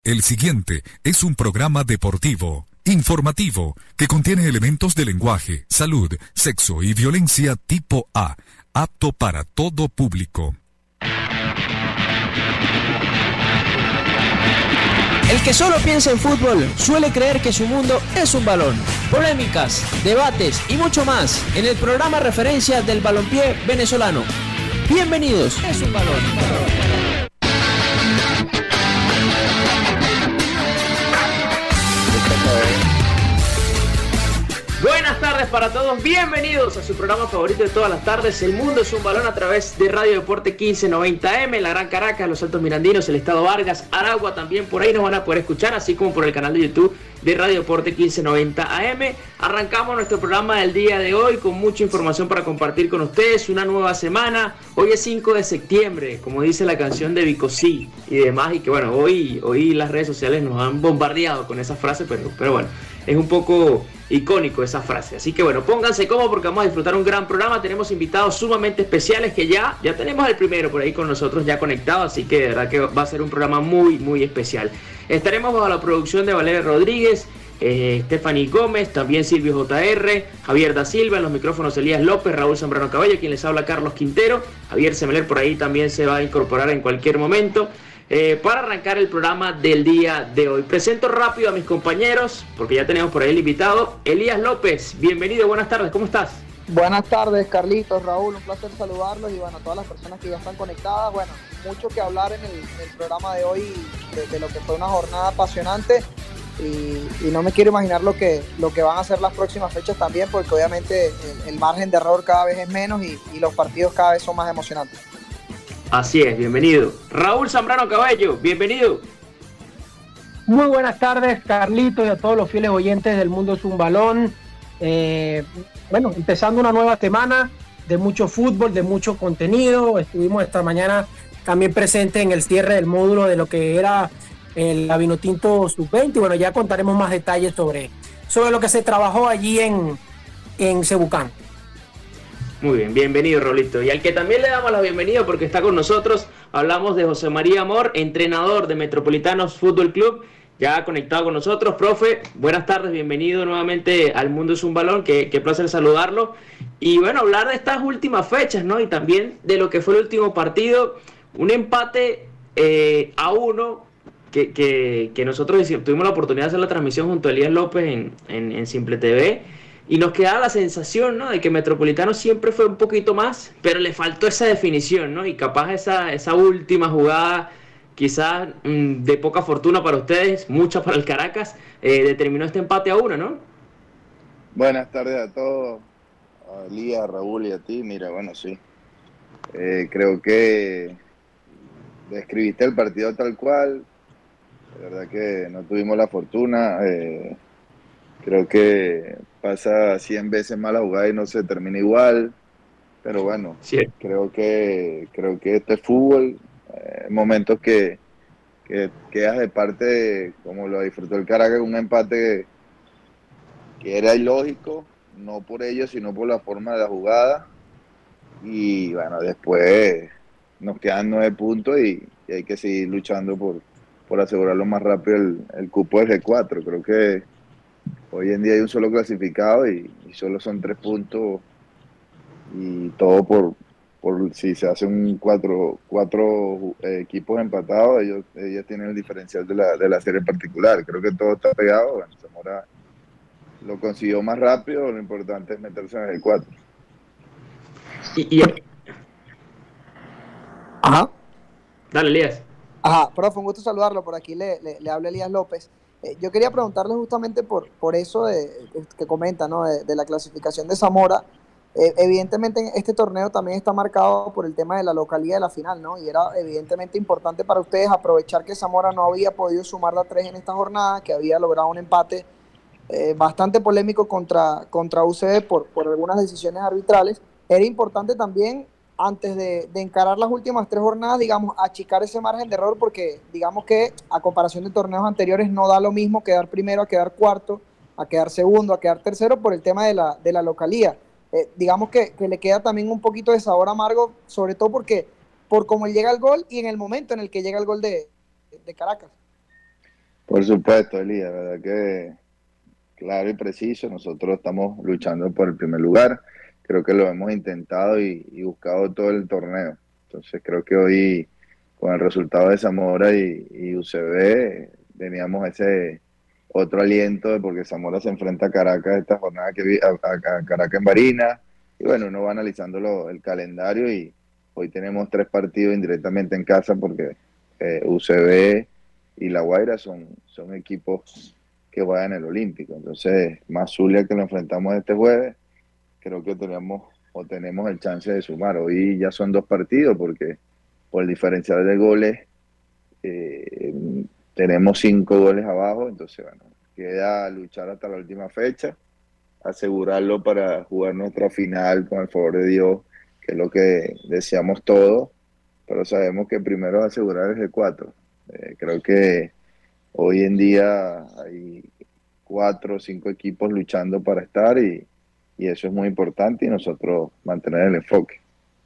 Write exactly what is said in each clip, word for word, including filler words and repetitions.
El siguiente es un programa deportivo, informativo, que contiene elementos de lenguaje, salud, sexo y violencia tipo A, apto para todo público. El que solo piensa en fútbol suele creer que su mundo es un balón. Polémicas, debates y mucho más en el programa referencia del balompié venezolano. Bienvenidos, es un balón. Buenas tardes para todos, bienvenidos a su programa favorito de todas las tardes, El Mundo es un Balón, a través de Radio Deporte quince noventa eme, la Gran Caracas, los Altos Mirandinos, el Estado Vargas, Aragua, también por ahí nos van a poder escuchar, así como por el canal de YouTube de Radio Deporte quince noventa A M. Arrancamos nuestro programa del día de hoy con mucha información para compartir con ustedes, una nueva semana. Hoy es cinco de septiembre, como dice la canción de Vicosí y demás, y que bueno, hoy, hoy las redes sociales nos han bombardeado con esa frase, pero, pero bueno, es un poco icónico esa frase, así que bueno, pónganse cómodos porque vamos a disfrutar un gran programa. Tenemos invitados sumamente especiales que ya, ya tenemos el primero por ahí con nosotros ya conectado, así que de verdad que va a ser un programa muy, muy especial. Estaremos bajo la producción de Valeria Rodríguez, eh, Stephanie Gómez, también Silvio J R, Javier da Silva, en los micrófonos Elías López, Raúl Zambrano Cabello, quien les habla Carlos Quintero. Javier Semeler por ahí también se va a incorporar en cualquier momento. Eh, para arrancar el programa del día de hoy, presento rápido a mis compañeros, porque ya tenemos por ahí el invitado. Elías López, bienvenido, buenas tardes, ¿cómo estás? Buenas tardes, Carlitos, Raúl, un placer saludarlos y bueno, a todas las personas que ya están conectadas. Bueno, mucho que hablar en el, en el programa de hoy, de, de lo que fue una jornada apasionante y, y no me quiero imaginar lo que, lo que van a ser las próximas fechas también, porque obviamente el, el margen de error cada vez es menos y, y los partidos cada vez son más emocionantes. Así es, bienvenido. Raúl Zambrano Cabello, bienvenido. Muy buenas tardes, Carlitos, y a todos los fieles oyentes del Mundo es un Balón. Eh, bueno, empezando una nueva semana de mucho fútbol, de mucho contenido. Estuvimos esta mañana también presentes en el cierre del módulo de lo que era el Vinotinto sub veinte. Y bueno, ya contaremos más detalles sobre, sobre lo que se trabajó allí en, en Cebucán. Muy bien, bienvenido, Rolito. Y al que también le damos la bienvenida porque está con nosotros, hablamos de José María Amor, entrenador de Metropolitanos Fútbol Club, ya conectado con nosotros. Profe, buenas tardes, bienvenido nuevamente al Mundo es un Balón, qué, qué placer saludarlo. Y bueno, hablar de estas últimas fechas, ¿no? Y también de lo que fue el último partido, un empate eh, a uno, que, que, que nosotros tuvimos la oportunidad de hacer la transmisión junto a Elías López en, en, en Simple T V. Y nos quedaba la sensación, ¿no?, de que Metropolitano siempre fue un poquito más, pero le faltó esa definición, ¿no? Y capaz esa, esa última jugada, quizás mmm, de poca fortuna para ustedes, mucha para el Caracas, eh, determinó este empate a uno, ¿no? Buenas tardes a todos, a Elías, a Raúl y a ti. Mira, bueno, sí. Eh, creo que describiste el partido tal cual. De verdad que no tuvimos la fortuna. Eh, Creo que pasa cien veces más la jugada y no se termina igual. Pero bueno, sí. creo que creo que esto es fútbol. Eh, momentos que, que quedas de parte, de, como lo disfrutó el Caracas, un empate que, que era ilógico, no por ello, sino por la forma de la jugada. Y bueno, después nos quedan nueve puntos y, y hay que seguir luchando por, por asegurar lo más rápido el, el cupo de G cuatro. Creo que hoy en día hay un solo clasificado y, y solo son tres puntos y todo por, por si se hacen cuatro, cuatro eh, equipos empatados, ellos, ellos tienen el diferencial de la, de la serie particular. Creo que todo está pegado. Bueno, Zamora lo consiguió más rápido, lo importante es meterse en el cuatro. Y, y... Ajá. Dale, Elías. Ajá, profe, un gusto saludarlo. Por aquí le, le, le habla Elías López. Eh, yo quería preguntarle justamente por, por eso de, que comenta, ¿no?, de, de la clasificación de Zamora. Eh, evidentemente este torneo también está marcado por el tema de la localía de la final, ¿no? Y era evidentemente importante para ustedes aprovechar que Zamora no había podido sumar la tres en esta jornada, que había logrado un empate eh, bastante polémico contra, contra U C B por, por algunas decisiones arbitrales. Era importante también, antes de, de encarar las últimas tres jornadas, digamos, achicar ese margen de error, porque digamos que a comparación de torneos anteriores no da lo mismo quedar primero a quedar cuarto, a quedar segundo, a quedar tercero por el tema de la, de la localía. Eh, digamos que, que le queda también un poquito de sabor amargo, sobre todo porque por cómo llega el gol y en el momento en el que llega el gol de, de Caracas. Por supuesto, Elías, la verdad que claro y preciso, nosotros estamos luchando por el primer lugar, creo que lo hemos intentado y, y buscado todo el torneo, entonces creo que hoy con el resultado de Zamora y, y U C B teníamos ese otro aliento de porque Zamora se enfrenta a Caracas esta jornada que vi, a, a, a Caracas en Barinas, y bueno, uno va analizando lo, el calendario y hoy tenemos tres partidos indirectamente en casa porque eh, U C B y La Guaira son, son equipos que juegan en el Olímpico. Entonces, más Zulia que lo enfrentamos este jueves, creo que tenemos o tenemos el chance de sumar. Hoy ya son dos partidos porque por el diferencial de goles eh, tenemos cinco goles abajo, entonces bueno, queda luchar hasta la última fecha, asegurarlo para jugar nuestra final con el favor de Dios, que es lo que deseamos todos, pero sabemos que primero es asegurar el G cuatro. Eh, creo que hoy en día hay cuatro o cinco equipos luchando para estar y, y eso es muy importante y nosotros mantener el enfoque.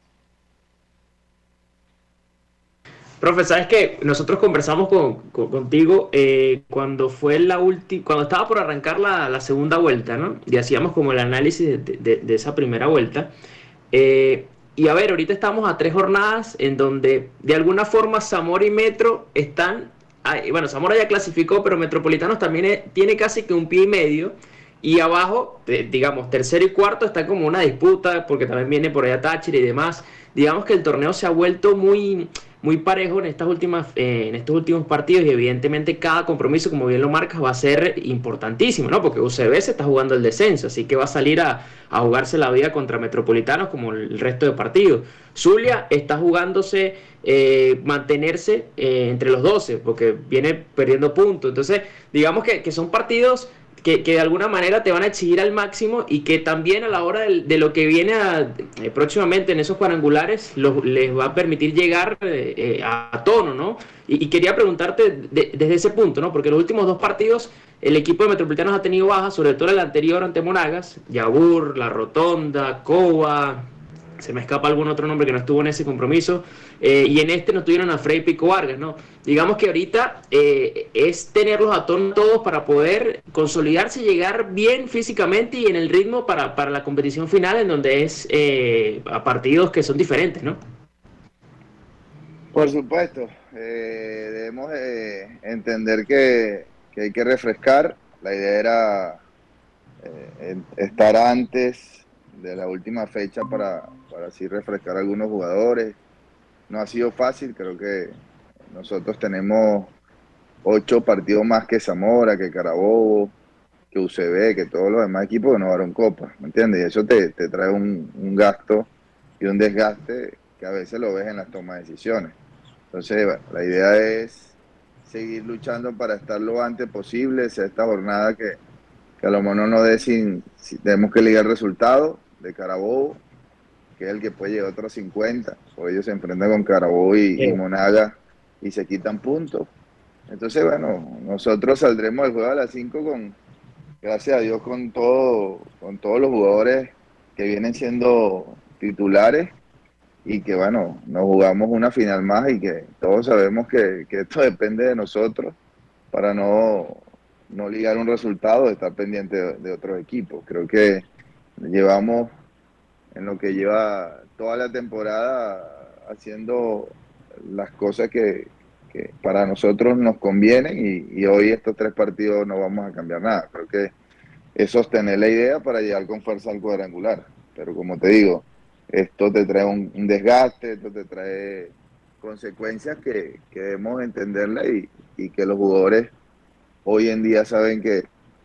Profe, sabes que nosotros conversamos con, con- contigo eh, cuando fue la última, cuando estaba por arrancar la, la segunda vuelta, ¿no? Y hacíamos como el análisis de, de- de esa primera vuelta. Eh, y a ver, ahorita estamos a tres jornadas en donde de alguna forma Zamora y Metro están, ah, y bueno, Zamora ya clasificó, pero Metropolitanos también es- tiene casi que un pie y medio. Y abajo, eh, digamos, tercero y cuarto está como una disputa, porque también viene por allá Táchira y demás. Digamos que el torneo se ha vuelto muy, muy parejo en estas últimas, eh, en estos últimos partidos, y evidentemente cada compromiso, como bien lo marcas, va a ser importantísimo, ¿no? Porque U C B se está jugando el descenso, así que va a salir a, a jugarse la vida contra Metropolitanos como el resto de partidos. Zulia está jugándose eh, mantenerse eh, entre los doce, porque viene perdiendo puntos. Entonces, digamos que, que son partidos que, que de alguna manera te van a exigir al máximo, y que también a la hora de, de lo que viene a, eh, próximamente en esos cuadrangulares los, les va a permitir llegar eh, eh, a, a tono, ¿no? Y, y quería preguntarte de- desde ese punto, ¿no? Porque los últimos dos partidos el equipo de Metropolitanos ha tenido bajas, sobre todo el anterior ante Monagas, Yabur, La Rotonda, Coba, se me escapa algún otro nombre que no estuvo en ese compromiso, eh, y en este no tuvieron a Frey Pico Vargas, ¿no? Digamos que ahorita eh, es tenerlos a tono todos para poder consolidarse, llegar bien físicamente y en el ritmo para, para la competición final, en donde es eh, a partidos que son diferentes, ¿no? Por supuesto, eh, debemos eh, entender que, que hay que refrescar. La idea era eh, en- estar antes de la última fecha para, para así refrescar a algunos jugadores. No ha sido fácil, creo que nosotros tenemos ocho partidos más que Zamora, que Carabobo, que U C B, que todos los demás equipos que no ganaron copa, ¿me entiendes? Y eso te, te trae un, un gasto y un desgaste que a veces lo ves en las tomas de decisiones. Entonces, bueno, la idea es seguir luchando para estar lo antes posible, sea esta jornada que, que a lo mejor no nos dé sin, si tenemos que ligar el resultado de Carabobo, que es el que puede llegar a otros cincuenta, o ellos se enfrentan con Carabobo y, y Monaga y se quitan puntos. Entonces, bueno, nosotros saldremos del juego a las cinco con, gracias a Dios, con todo, con todos los jugadores que vienen siendo titulares y que, bueno, nos jugamos una final más y que todos sabemos que, que esto depende de nosotros para no, no ligar un resultado, estar pendiente de, de otros equipos. Creo que llevamos en lo que lleva toda la temporada haciendo las cosas que, que para nosotros nos convienen y, y hoy estos tres partidos no vamos a cambiar nada. Creo que es sostener la idea para llegar con fuerza al cuadrangular. Pero como te digo, esto te trae un, un desgaste, esto te trae consecuencias que, que debemos entenderla y, y que los jugadores hoy en día saben que,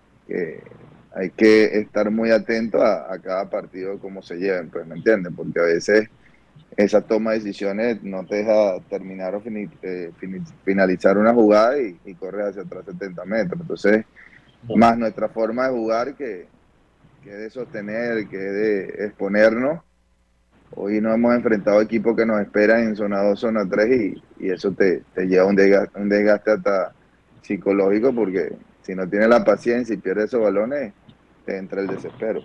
que hay que estar muy atentos a, a cada partido, cómo se lleven, pues, ¿me entiendes? Porque a veces esa toma de decisiones no te deja terminar o fini, eh, fini, finalizar una jugada y, y corres hacia atrás setenta metros. Entonces, más nuestra forma de jugar que, que de sostener, que de exponernos. Hoy nos hemos enfrentado a equipos que nos esperan en zona dos, zona tres y, y eso te, te lleva a un desgaste, un desgaste hasta psicológico porque si no tienes la paciencia y pierdes esos balones, te entra el desespero.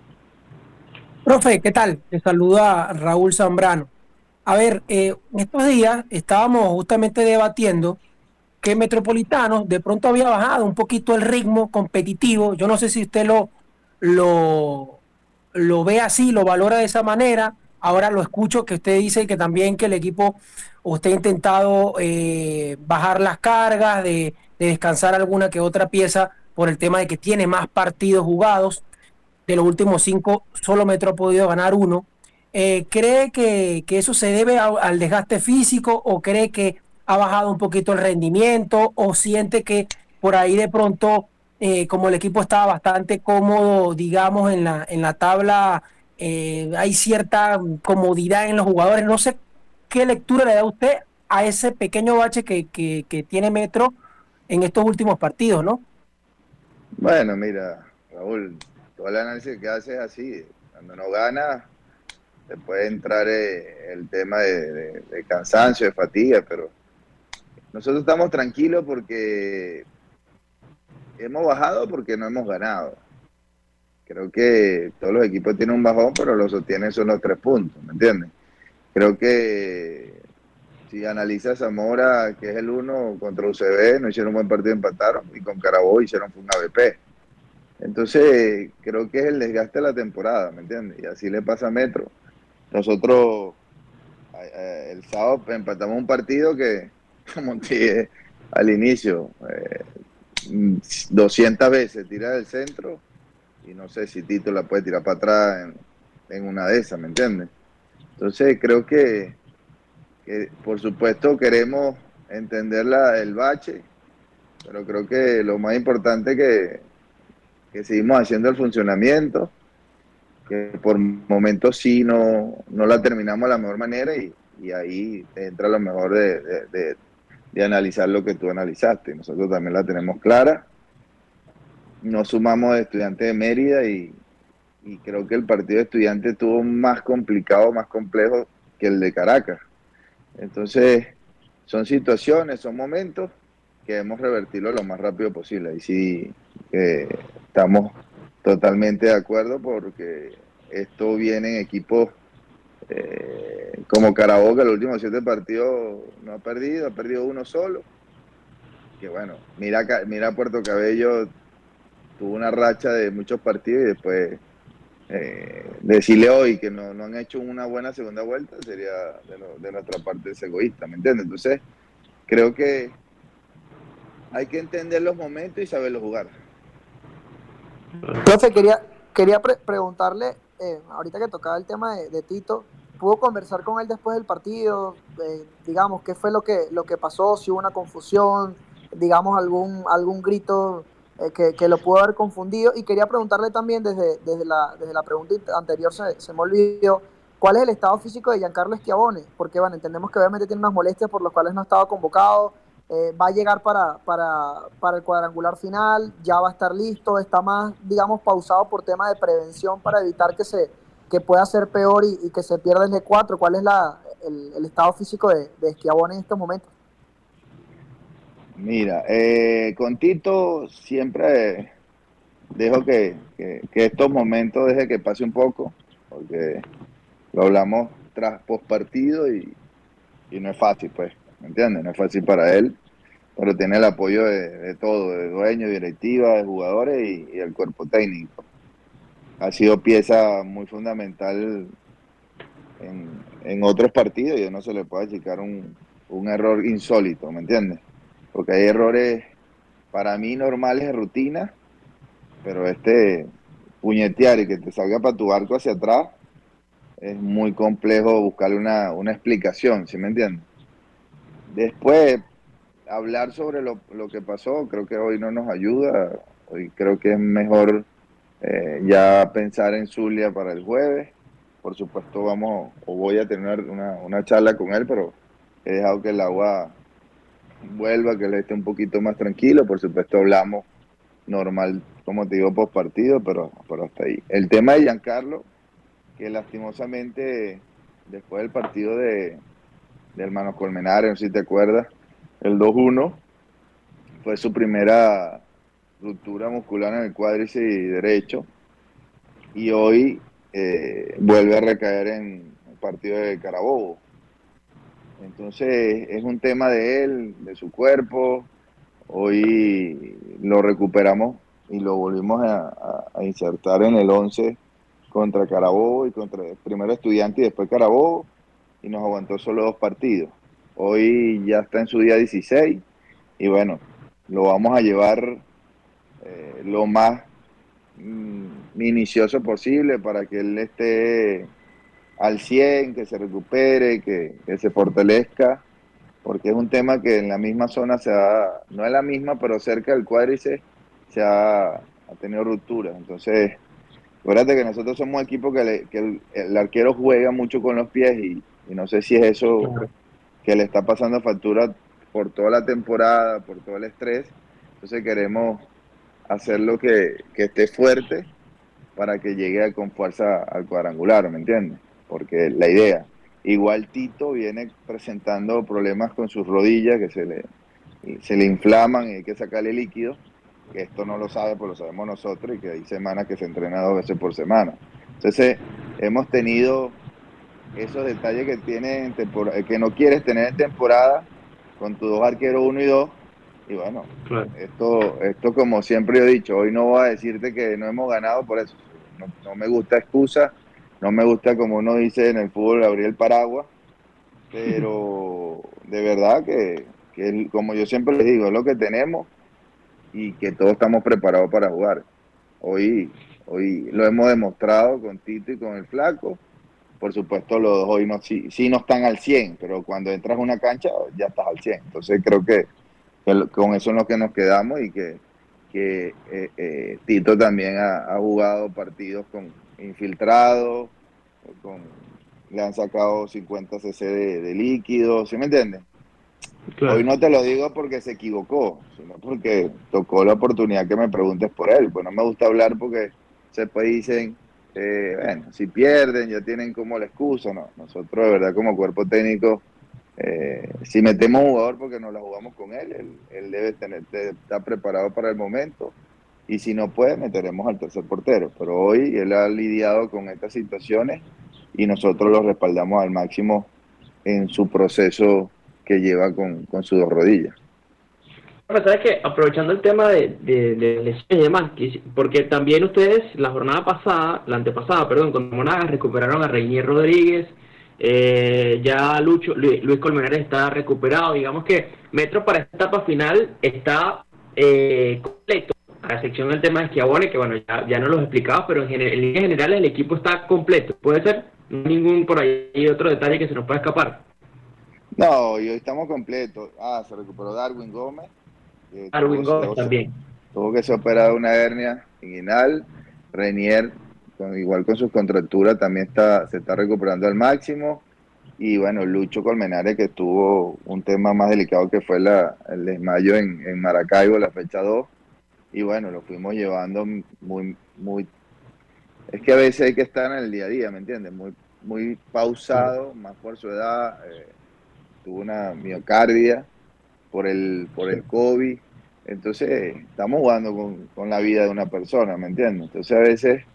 Profe, ¿qué tal? Te saluda Raúl Zambrano. A ver, eh, en estos días estábamos justamente debatiendo que Metropolitano de pronto había bajado un poquito el ritmo competitivo. Yo no sé si usted lo, lo, lo ve así, lo valora de esa manera. Ahora lo escucho que usted dice que también que el equipo, usted ha intentado eh, bajar las cargas, de, de descansar alguna que otra pieza por el tema de que tiene más partidos jugados. De los últimos cinco, solo Metro ha podido ganar uno. Eh, ¿cree que, que eso se debe a- al desgaste físico o cree que ha bajado un poquito el rendimiento o siente que por ahí de pronto, eh, como el equipo estaba bastante cómodo, digamos, en la, en la tabla, eh, hay cierta comodidad en los jugadores? No sé qué lectura le da usted a ese pequeño bache que, que, que tiene Metro en estos últimos partidos, ¿no? Bueno, mira, Raúl, todo el análisis que haces es así. Cuando no gana, te puede entrar eh, el tema de, de- de cansancio, de fatiga, pero nosotros estamos tranquilos porque hemos bajado porque no hemos ganado. Creo que todos los equipos tienen un bajón, pero lo sostienen son los tres puntos, ¿me entiendes? Creo que si analizas Zamora, que es el uno contra U C B, no hicieron un buen partido, empataron, y con Carabobo hicieron un A B P. Entonces, creo que es el desgaste de la temporada, ¿me entiendes? Y así le pasa a Metro. Nosotros eh, el sábado empatamos un partido que, como te dije al inicio, eh, doscientas veces tira del centro y no sé si Tito la puede tirar para atrás en, en una de esas, ¿me entiendes? Entonces, creo que, que por supuesto queremos entender la, el bache, pero creo que lo más importante es que, que seguimos haciendo el funcionamiento, que por momentos sí no, no la terminamos de la mejor manera y, y ahí entra lo mejor de, de, de, de analizar lo que tú analizaste. Nosotros también la tenemos clara. Nos sumamos de Estudiantes de Mérida y, y creo que el partido de Estudiantes estuvo más complicado, más complejo que el de Caracas. Entonces, son situaciones, son momentos que debemos revertirlo lo más rápido posible. Y sí, eh, estamos totalmente de acuerdo porque esto viene en equipos eh, como Carabobo, que los últimos siete partidos no ha perdido, ha perdido uno solo. Que bueno, mira, mira Puerto Cabello, tuvo una racha de muchos partidos y después eh, decirle hoy que no, no han hecho una buena segunda vuelta sería de, lo, de nuestra parte es egoísta, ¿me entiendes? Entonces, creo que hay que entender los momentos y saberlos jugar. Profe, quería, quería pre preguntarle, eh, ahorita que tocaba el tema de, de Tito, ¿pudo conversar con él después del partido? Eh, digamos, ¿qué fue lo que, lo que pasó? Si hubo una confusión, digamos, algún, algún grito eh, que, que lo pudo haber confundido. Y quería preguntarle también, desde, desde, la, desde la pregunta anterior se, se me olvidó, ¿cuál es el estado físico de Giancarlo Schiavone? Porque, bueno, entendemos que obviamente tiene unas molestias por las cuales no estaba convocado. Eh, va a llegar para, para, para el cuadrangular final, ya va a estar listo, está más, digamos, pausado por tema de prevención para evitar que se que pueda ser peor y, y que se pierda el G cuatro. ¿Cuál es la, el, el estado físico de, de Schiavone en estos momentos? Mira, eh, con Tito siempre dejo que, que, que estos momentos deje que pase un poco, porque lo hablamos tras post partido y, y no es fácil, pues, ¿me entiendes? No es fácil para él, pero tiene el apoyo de, de todo, de dueños, directiva, de jugadores y, y el cuerpo técnico. Ha sido pieza muy fundamental en, en otros partidos y no se le puede achicar un, un error insólito, ¿me entiendes? Porque hay errores para mí normales de rutina, pero este puñetear y que te salga para tu arco hacia atrás es muy complejo buscarle una, una explicación, ¿sí me entiendes? Después, hablar sobre lo, lo que pasó, creo que hoy no nos ayuda, hoy creo que es mejor eh, ya pensar en Zulia para el jueves. Por supuesto vamos o voy a tener una, una charla con él, pero he dejado que el agua vuelva, que él esté un poquito más tranquilo. Por supuesto hablamos normal, como te digo, post partido, pero, pero hasta ahí. El tema de Giancarlo, que lastimosamente después del partido de, de Hermanos Colmenares, no sé si te acuerdas, el dos uno, fue su primera ruptura muscular en el cuádriceps derecho y hoy eh, vuelve a recaer en el partido de Carabobo. Entonces es un tema de él, de su cuerpo, hoy lo recuperamos y lo volvimos a, a, a insertar en el once contra Carabobo y contra primero Estudiante y después Carabobo, y nos aguantó solo dos partidos. Hoy ya está en su día dieciséis y bueno, lo vamos a llevar eh, lo más mm, minucioso posible para que él esté al cien, que se recupere, que, que se fortalezca, porque es un tema que en la misma zona se ha, no es la misma, pero cerca del cuádriceps se ha, ha tenido rupturas. Entonces, acuérdate que nosotros somos un equipo que, le, que el, el arquero juega mucho con los pies y, y no sé si es eso que le está pasando factura por toda la temporada, por todo el estrés. Entonces queremos hacerlo que, que esté fuerte para que llegue con fuerza al cuadrangular, ¿me entiendes? Porque la idea. Igual Tito viene presentando problemas con sus rodillas que se le, se le inflaman y hay que sacarle líquido, que esto no lo sabe, pues lo sabemos nosotros, y que hay semanas que se entrena dos veces por semana. Entonces, hemos tenido esos detalles que tienes en temporada, que no quieres tener en temporada con tus dos arqueros uno y dos. Y bueno, claro. esto, esto como siempre he dicho, hoy no voy a decirte que no hemos ganado por eso. No, no me gusta excusa, no me gusta, como uno dice en el fútbol, abrir el paraguas, pero de verdad que, que como yo siempre les digo, es lo que tenemos y que todos estamos preparados para jugar. Hoy, hoy lo hemos demostrado con Tito y con el Flaco. Por supuesto, los dos hoy no, sí, sí no están al cien, pero cuando entras a una cancha ya estás al cien. Entonces creo que, que con eso es lo que nos quedamos y que, que eh, eh, Tito también ha, ha jugado partidos con infiltrados, con, le han sacado cincuenta centilitros de, de líquido, ¿sí me entiendes? Claro. Hoy no te lo digo porque se equivocó, sino porque tocó la oportunidad que me preguntes por él. Pues no me gusta hablar porque después dicen, eh, bueno, si pierden ya tienen como la excusa. No, nosotros de verdad como cuerpo técnico, eh, si metemos un jugador porque nos la jugamos con él, él, él debe tener, debe estar preparado para el momento, y si no puede, meteremos al tercer portero. Pero hoy él ha lidiado con estas situaciones y nosotros lo respaldamos al máximo en su proceso que lleva con, con sus dos rodillas. Bueno, sabes que aprovechando el tema de, de, de lesiones y demás, porque también ustedes la jornada pasada, la antepasada, perdón, con Monagas recuperaron a Reinier Rodríguez, eh, ya Lucho, Luis, Luis Colmenares está recuperado, digamos que Metro para esta etapa final está eh, completo, a excepción del tema de Schiavone, que bueno, ya, ya no los explicaba, pero en, general, en líneas generales el equipo está completo, ¿puede ser? Ningún por ahí otro detalle que se nos pueda escapar. No, y hoy estamos completos. Ah, se recuperó Darwin Gómez. Eh, Darwin Gómez se, también. Tuvo que ser operado una hernia inguinal. Reinier, con, igual con sus contracturas, también está, se está recuperando al máximo. Y bueno, Lucho Colmenares, que tuvo un tema más delicado que fue la, el desmayo en, en Maracaibo, la fecha dos. Y bueno, lo fuimos llevando muy, muy... Es que a veces hay que estar en el día a día, ¿me entiendes? Muy, muy pausado, más por su edad. Eh, tuvo una miocardia por el por el COVID, entonces estamos jugando con, con la vida de una persona, ¿me entiendes? Entonces a veces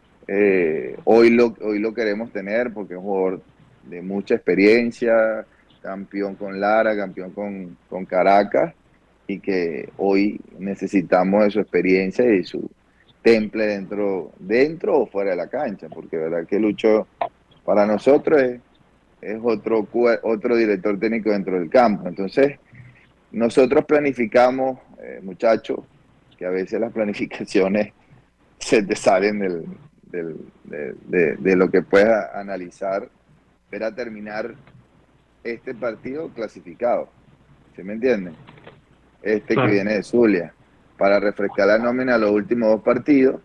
eh, hoy, lo, hoy lo queremos tener porque es un jugador de mucha experiencia, campeón con Lara, campeón con, con Caracas, y que hoy necesitamos de su experiencia y su temple dentro, dentro o fuera de la cancha, porque verdad que Lucho para nosotros es es otro, otro director técnico dentro del campo. Entonces, nosotros planificamos, eh, muchachos, que a veces las planificaciones se te salen del, del, de, de, de lo que puedes analizar, para terminar este partido clasificado. ¿Sí me entienden? Este claro. que viene de Zulia, para refrescar la nómina a los últimos dos partidos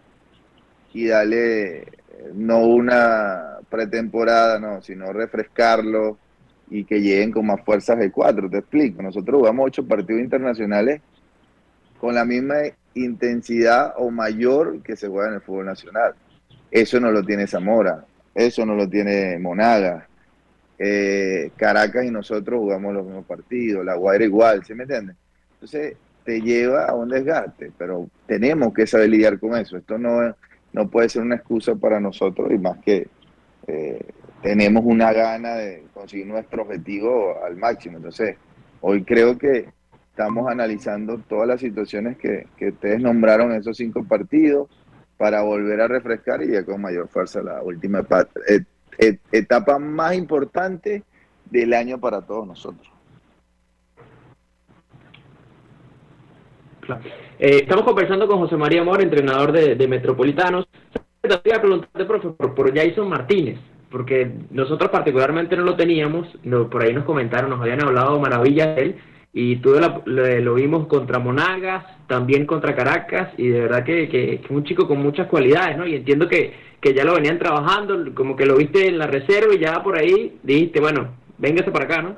y darle no una pretemporada, no, sino refrescarlo y que lleguen con más fuerzas de cuatro. Te explico, nosotros jugamos ocho partidos internacionales con la misma intensidad o mayor que se juega en el fútbol nacional. Eso no lo tiene Zamora, eso no lo tiene Monagas. Eh, Caracas y nosotros jugamos los mismos partidos, La Guaira igual, ¿sí me entiendes? Entonces te lleva a un desgaste, pero tenemos que saber lidiar con eso. Esto no, no puede ser una excusa para nosotros, y más que eh, tenemos una gana de conseguir nuestro objetivo al máximo. Entonces, hoy creo que estamos analizando todas las situaciones que, que ustedes nombraron en esos cinco partidos para volver a refrescar y ya con mayor fuerza la última etapa, et, et, etapa más importante del año para todos nosotros. Claro. Eh, estamos conversando con José María Mora, entrenador de, de Metropolitanos. Te voy a preguntarte, profe, por, por Jason Martínez, porque nosotros particularmente no lo teníamos, no, por ahí nos comentaron, nos habían hablado maravillas de él, y tú lo, lo, lo vimos contra Monagas, también contra Caracas, y de verdad que, que, que es un chico con muchas cualidades, ¿no? Y entiendo que, que ya lo venían trabajando, como que lo viste en la reserva y ya por ahí dijiste, bueno, véngase para acá, ¿no?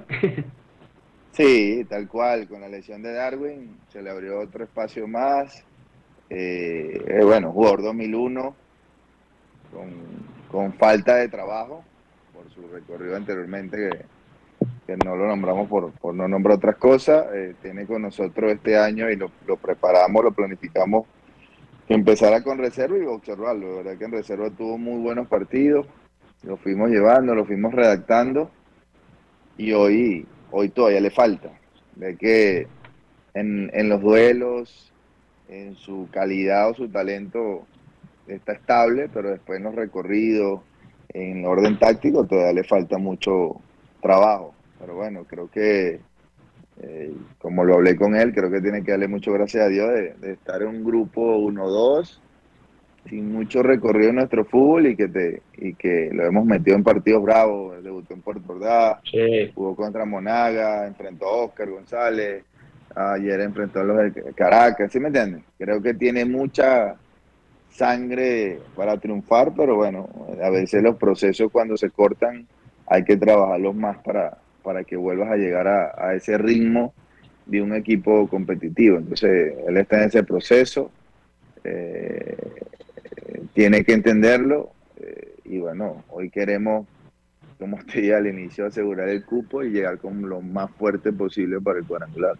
Sí, tal cual, con la lesión de Darwin se le abrió otro espacio más. Eh, eh, bueno, jugador dos mil uno, con, con falta de trabajo, por su recorrido anteriormente, que, que no lo nombramos por, por no nombrar otras cosas. Eh, tiene con nosotros este año y lo, lo preparamos, lo planificamos, que empezara con reserva y observarlo. De verdad que en reserva tuvo muy buenos partidos, lo fuimos llevando, lo fuimos redactando, y hoy... Hoy todavía le falta, de que en, en los duelos, en su calidad o su talento está estable, pero después en los recorridos, en el orden táctico, todavía le falta mucho trabajo. Pero bueno, creo que, eh, como lo hablé con él, creo que tiene que darle mucho gracias a Dios de, de estar en un grupo uno dos, sin mucho recorrido en nuestro fútbol y que te y que lo hemos metido en partidos bravos. Debutó en Puerto Ordaz, sí. Jugó contra Monaga, enfrentó a Oscar González, ayer enfrentó a los de Caracas, ¿sí me entiendes? Creo que tiene mucha sangre para triunfar, pero bueno, a veces los procesos cuando se cortan hay que trabajarlos más para, para que vuelvas a llegar a, a ese ritmo de un equipo competitivo. Entonces, él está en ese proceso. Eh, tiene que entenderlo, eh, y bueno, hoy queremos, como te dije al inicio, asegurar el cupo y llegar con lo más fuerte posible para el cuadrangular.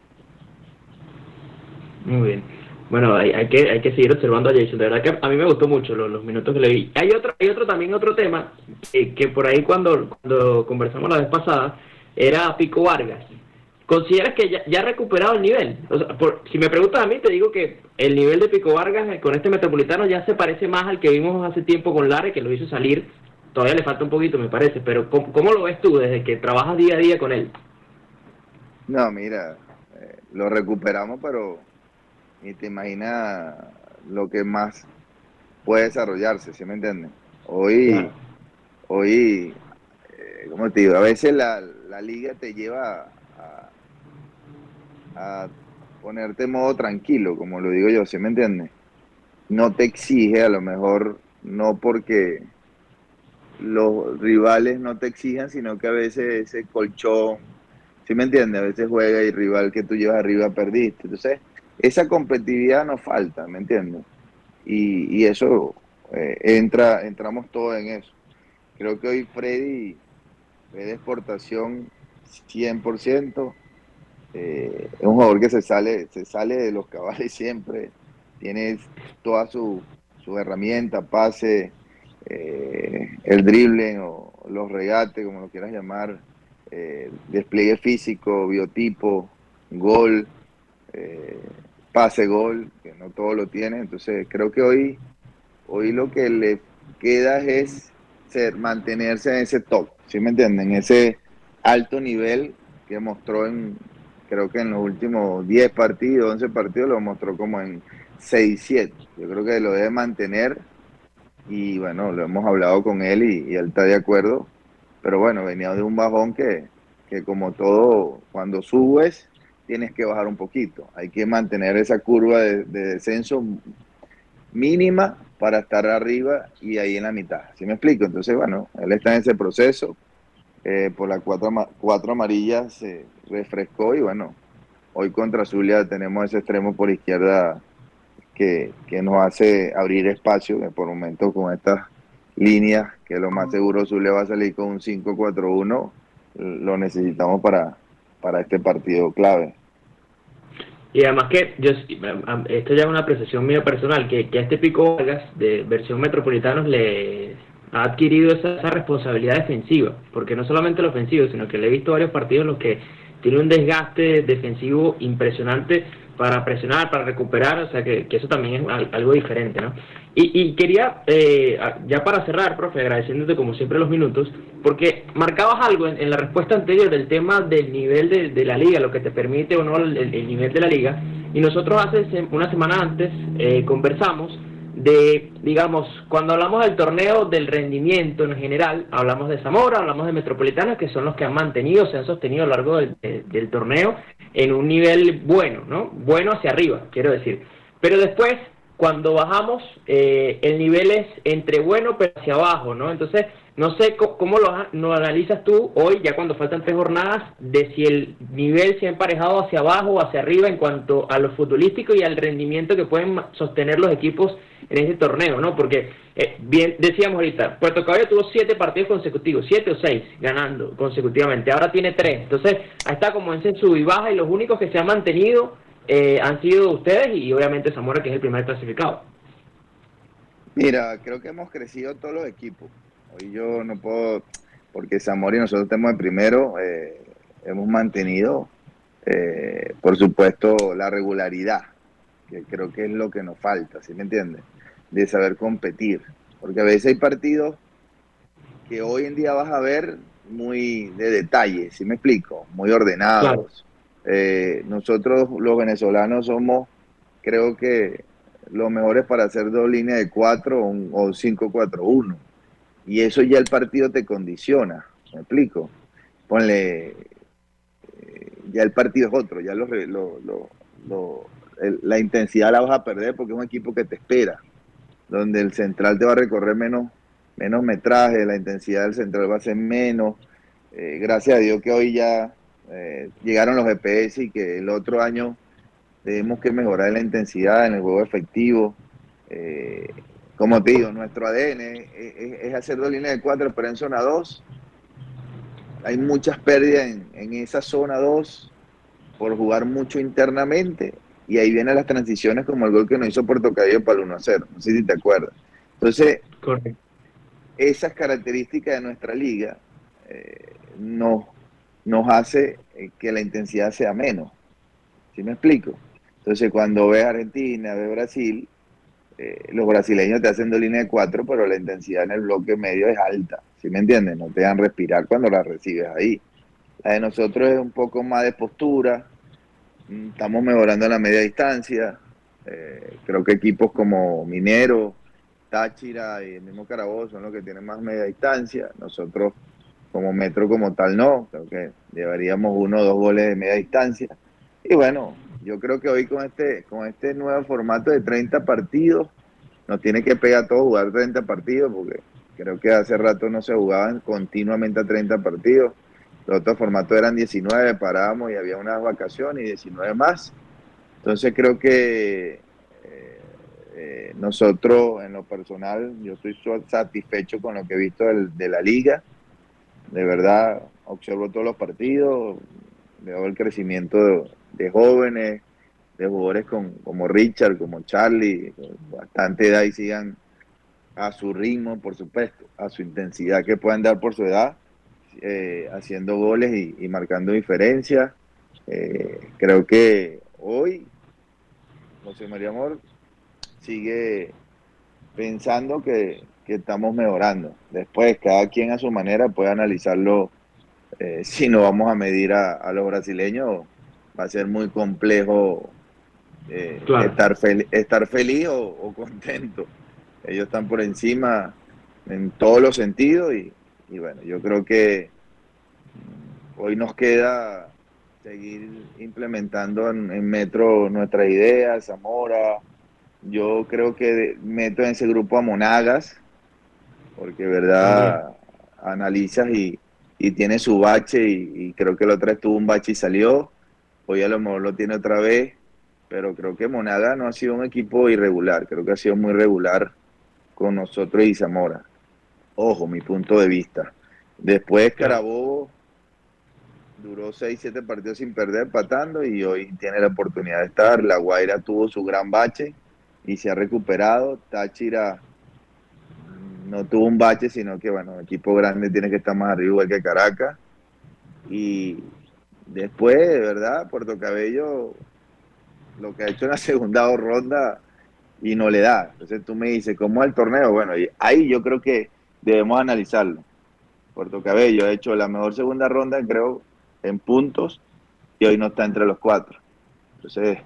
Muy bien. Bueno, hay, hay que hay que seguir observando a Jason. De verdad que a mí me gustó mucho los, los minutos que le vi. Hay otro hay otro también otro tema eh, que por ahí cuando cuando conversamos la vez pasada era Pico Vargas. ¿Consideras que ya, ya ha recuperado el nivel? O sea, por, si me preguntas a mí, te digo que el nivel de Pico Vargas con este Metropolitano ya se parece más al que vimos hace tiempo con Lara, que lo hizo salir. Todavía le falta un poquito, me parece, pero ¿cómo, cómo lo ves tú desde que trabajas día a día con él? No, mira, eh, lo recuperamos, pero ni te imaginas lo que más puede desarrollarse, ¿sí me entiendes? Hoy, claro. hoy eh, ¿cómo te digo? A veces la, la liga te lleva a, a ponerte en modo tranquilo, como lo digo yo, ¿sí me entiendes? No te exige, a lo mejor no porque los rivales no te exijan, sino que a veces ese colchón, ¿sí me entiendes? A veces juega y el rival que tú llevas arriba perdiste. Entonces, esa competitividad nos falta, ¿me entiendes? Y, y eso, eh, entra entramos todos en eso. Creo que hoy Freddy es de exportación cien por ciento. Eh, es un jugador que se sale se sale de los cabales siempre, tiene todas sus su herramientas, pase, eh, el dribbling o los regates, como lo quieras llamar, eh, despliegue físico, biotipo, gol, eh, pase gol, que no todo lo tiene. Entonces creo que hoy hoy lo que le queda es ser, mantenerse en ese top, ¿sí me entienden? En ese alto nivel que mostró en, creo que en los últimos diez partidos, once partidos, lo mostró como en seis, siete. Yo creo que lo debe mantener y bueno, lo hemos hablado con él y, y él está de acuerdo, pero bueno, venía de un bajón que, que como todo, cuando subes, tienes que bajar un poquito. Hay que mantener esa curva de, de descenso mínima para estar arriba y ahí en la mitad. ¿Sí me explico? Entonces, bueno, él está en ese proceso. Eh, por las cuatro, cuatro amarillas se refrescó y bueno, hoy contra Zulia tenemos ese extremo por izquierda que, que nos hace abrir espacio, que por momentos con estas líneas, que lo más seguro Zulia va a salir con un cinco cuatro uno, lo necesitamos para, para este partido clave. Y además que, yo esto ya es una apreciación mía personal, que, que a este Pico Vargas de versión Metropolitanos le ha adquirido esa, esa responsabilidad defensiva, porque no solamente el ofensivo, sino que le he visto varios partidos en los que tiene un desgaste defensivo impresionante para presionar, para recuperar, o sea que, que eso también es algo diferente, ¿no? Y, y quería, eh, ya para cerrar, profe, agradeciéndote como siempre los minutos, porque marcabas algo en, en la respuesta anterior del tema del nivel de, de la liga, lo que te permite o no el, el nivel de la liga, y nosotros hace una semana antes eh, conversamos de, digamos, cuando hablamos del torneo del rendimiento en general, hablamos de Zamora, hablamos de Metropolitana, que son los que han mantenido, se han sostenido a lo largo del, de, del torneo en un nivel bueno, ¿no? Bueno hacia arriba, quiero decir. Pero después, cuando bajamos, eh, el nivel es entre bueno pero hacia abajo, ¿no? Entonces, no sé cómo, cómo lo, lo analizas tú hoy, ya cuando faltan tres jornadas, de si el nivel se ha emparejado hacia abajo o hacia arriba en cuanto a lo futbolístico y al rendimiento que pueden sostener los equipos en ese torneo, ¿no? Porque, eh, bien decíamos ahorita, Puerto Cabello tuvo siete partidos consecutivos, siete o seis ganando consecutivamente, ahora tiene tres, entonces ahí está como en sub y baja, y los únicos que se han mantenido eh, han sido ustedes y obviamente Zamora, que es el primer clasificado. Mira, creo que hemos crecido todos los equipos. Hoy yo no puedo, porque Zamora y nosotros estamos de primero, eh, hemos mantenido, eh, por supuesto, la regularidad, que creo que es lo que nos falta, ¿sí me entiendes? De saber competir, porque a veces hay partidos que hoy en día vas a ver muy de detalle, ¿sí me explico? Muy ordenados. Claro. Eh, nosotros los venezolanos somos, creo que, los mejores para hacer dos líneas de cuatro o, o cinco cuatro uno, y eso ya el partido te condiciona, ¿me explico? Ponle, eh, ya el partido es otro, ya lo, lo, lo, lo el, la intensidad la vas a perder porque es un equipo que te espera, donde el central te va a recorrer menos, menos metraje, la intensidad del central va a ser menos. Eh, gracias a Dios que hoy ya eh, llegaron los G P S y que el otro año tenemos que mejorar la intensidad en el juego efectivo. Eh, como te digo, nuestro A D N es, es, es hacer dos líneas de cuatro, pero en zona dos hay muchas pérdidas en, en esa zona dos por jugar mucho internamente, y ahí vienen las transiciones como el gol que nos hizo Puerto Cabello para el uno a cero, no sé si te acuerdas. Entonces, correcto, esas características de nuestra liga eh, nos, nos hace que la intensidad sea menos, ¿sí me explico? Entonces, cuando ves Argentina, ves Brasil, eh, los brasileños te hacen dos líneas de cuatro, pero la intensidad en el bloque medio es alta, ¿sí me entiendes? No te dejan respirar cuando la recibes ahí. La de nosotros es un poco más de postura, estamos mejorando en la media distancia. Eh, creo que equipos como Minero, Táchira y el mismo Carabobo son los que tienen más media distancia. Nosotros, como Metro como tal, no. Creo que llevaríamos uno o dos goles de media distancia. Y bueno, yo creo que hoy con este, con este nuevo formato de treinta partidos, nos tiene que pegar a todos jugar treinta partidos, porque creo que hace rato no se jugaban continuamente a treinta partidos. Los otros formatos eran diecinueve, parábamos y había unas vacaciones y diecinueve más. Entonces creo que eh, eh, nosotros, en lo personal, yo estoy satisfecho con lo que he visto del, de la liga. De verdad, observo todos los partidos, veo el crecimiento de, de jóvenes, de jugadores con, como Richard, como Charlie, con bastante edad y sigan a su ritmo, por supuesto, a su intensidad que puedan dar por su edad. Eh, haciendo goles y, y marcando diferencias. Eh, creo que hoy José María Amor sigue pensando que, que estamos mejorando. Después, cada quien a su manera puede analizarlo. Eh, si no vamos a medir a, a los brasileños, va a ser muy complejo eh, claro. estar, fel estar feliz o, o contento. Ellos están por encima en todos los sentidos y Y bueno, yo creo que hoy nos queda seguir implementando en, en Metro nuestras ideas, Zamora. Yo creo que meto en ese grupo a Monagas, porque verdad uh-huh. analizas y, y tiene su bache, y, y creo que la otra vez tuvo un bache y salió. Hoy a lo mejor lo tiene otra vez, pero creo que Monagas no ha sido un equipo irregular, creo que ha sido muy regular con nosotros y Zamora. Ojo, mi punto de vista. Después Carabobo duró seis, siete partidos sin perder, empatando, y hoy tiene la oportunidad de estar. La Guaira tuvo su gran bache y se ha recuperado. Táchira no tuvo un bache, sino que, bueno, el equipo grande tiene que estar más arriba igual que Caracas. Y, después, de verdad, Puerto Cabello, lo que ha hecho en la segunda ronda y no le da. Entonces tú me dices, ¿cómo es el torneo? Bueno, y ahí yo creo que debemos analizarlo. Puerto Cabello ha hecho la mejor segunda ronda, creo, en puntos, y hoy no está entre los cuatro. Entonces,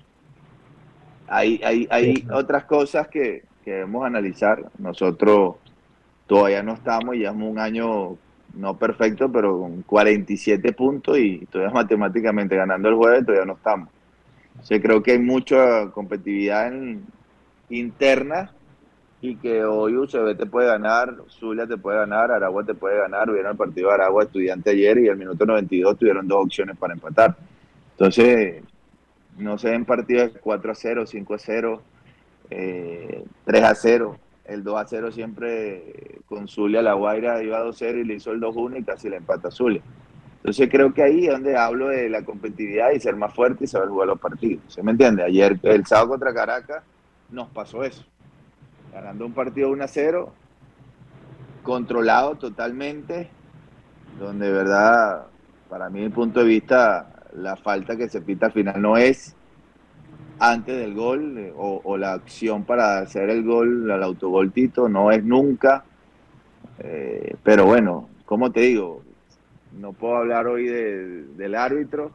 hay, hay, hay otras cosas que, que debemos analizar. Nosotros todavía no estamos, llevamos un año no perfecto, pero con cuarenta y siete puntos y todavía matemáticamente ganando el jueves, todavía no estamos. Entonces, creo que hay mucha competitividad en, interna y que hoy U C B te puede ganar, Zulia te puede ganar, Aragua te puede ganar. Vieron el partido de Aragua Estudiante ayer y al minuto noventa y dos tuvieron dos opciones para empatar. Entonces, no se ven partidos de cuatro a cero, cinco a cero, eh, tres a cero. El dos a cero siempre con Zulia, La Guaira iba dos a cero y le hizo el dos a uno y casi le empata a Zulia. Entonces creo que ahí es donde hablo de la competitividad y ser más fuerte y saber jugar los partidos. ¿Se me entiende? Ayer, el sábado contra Caracas, nos pasó eso. Ganando un partido uno a cero, controlado totalmente, donde de verdad, para mí, mi punto de vista, la falta que se pita al final no es antes del gol eh, o, o la acción para hacer el gol, el autogol Tito, no es nunca. Eh, pero bueno, como te digo, no puedo hablar hoy de, del árbitro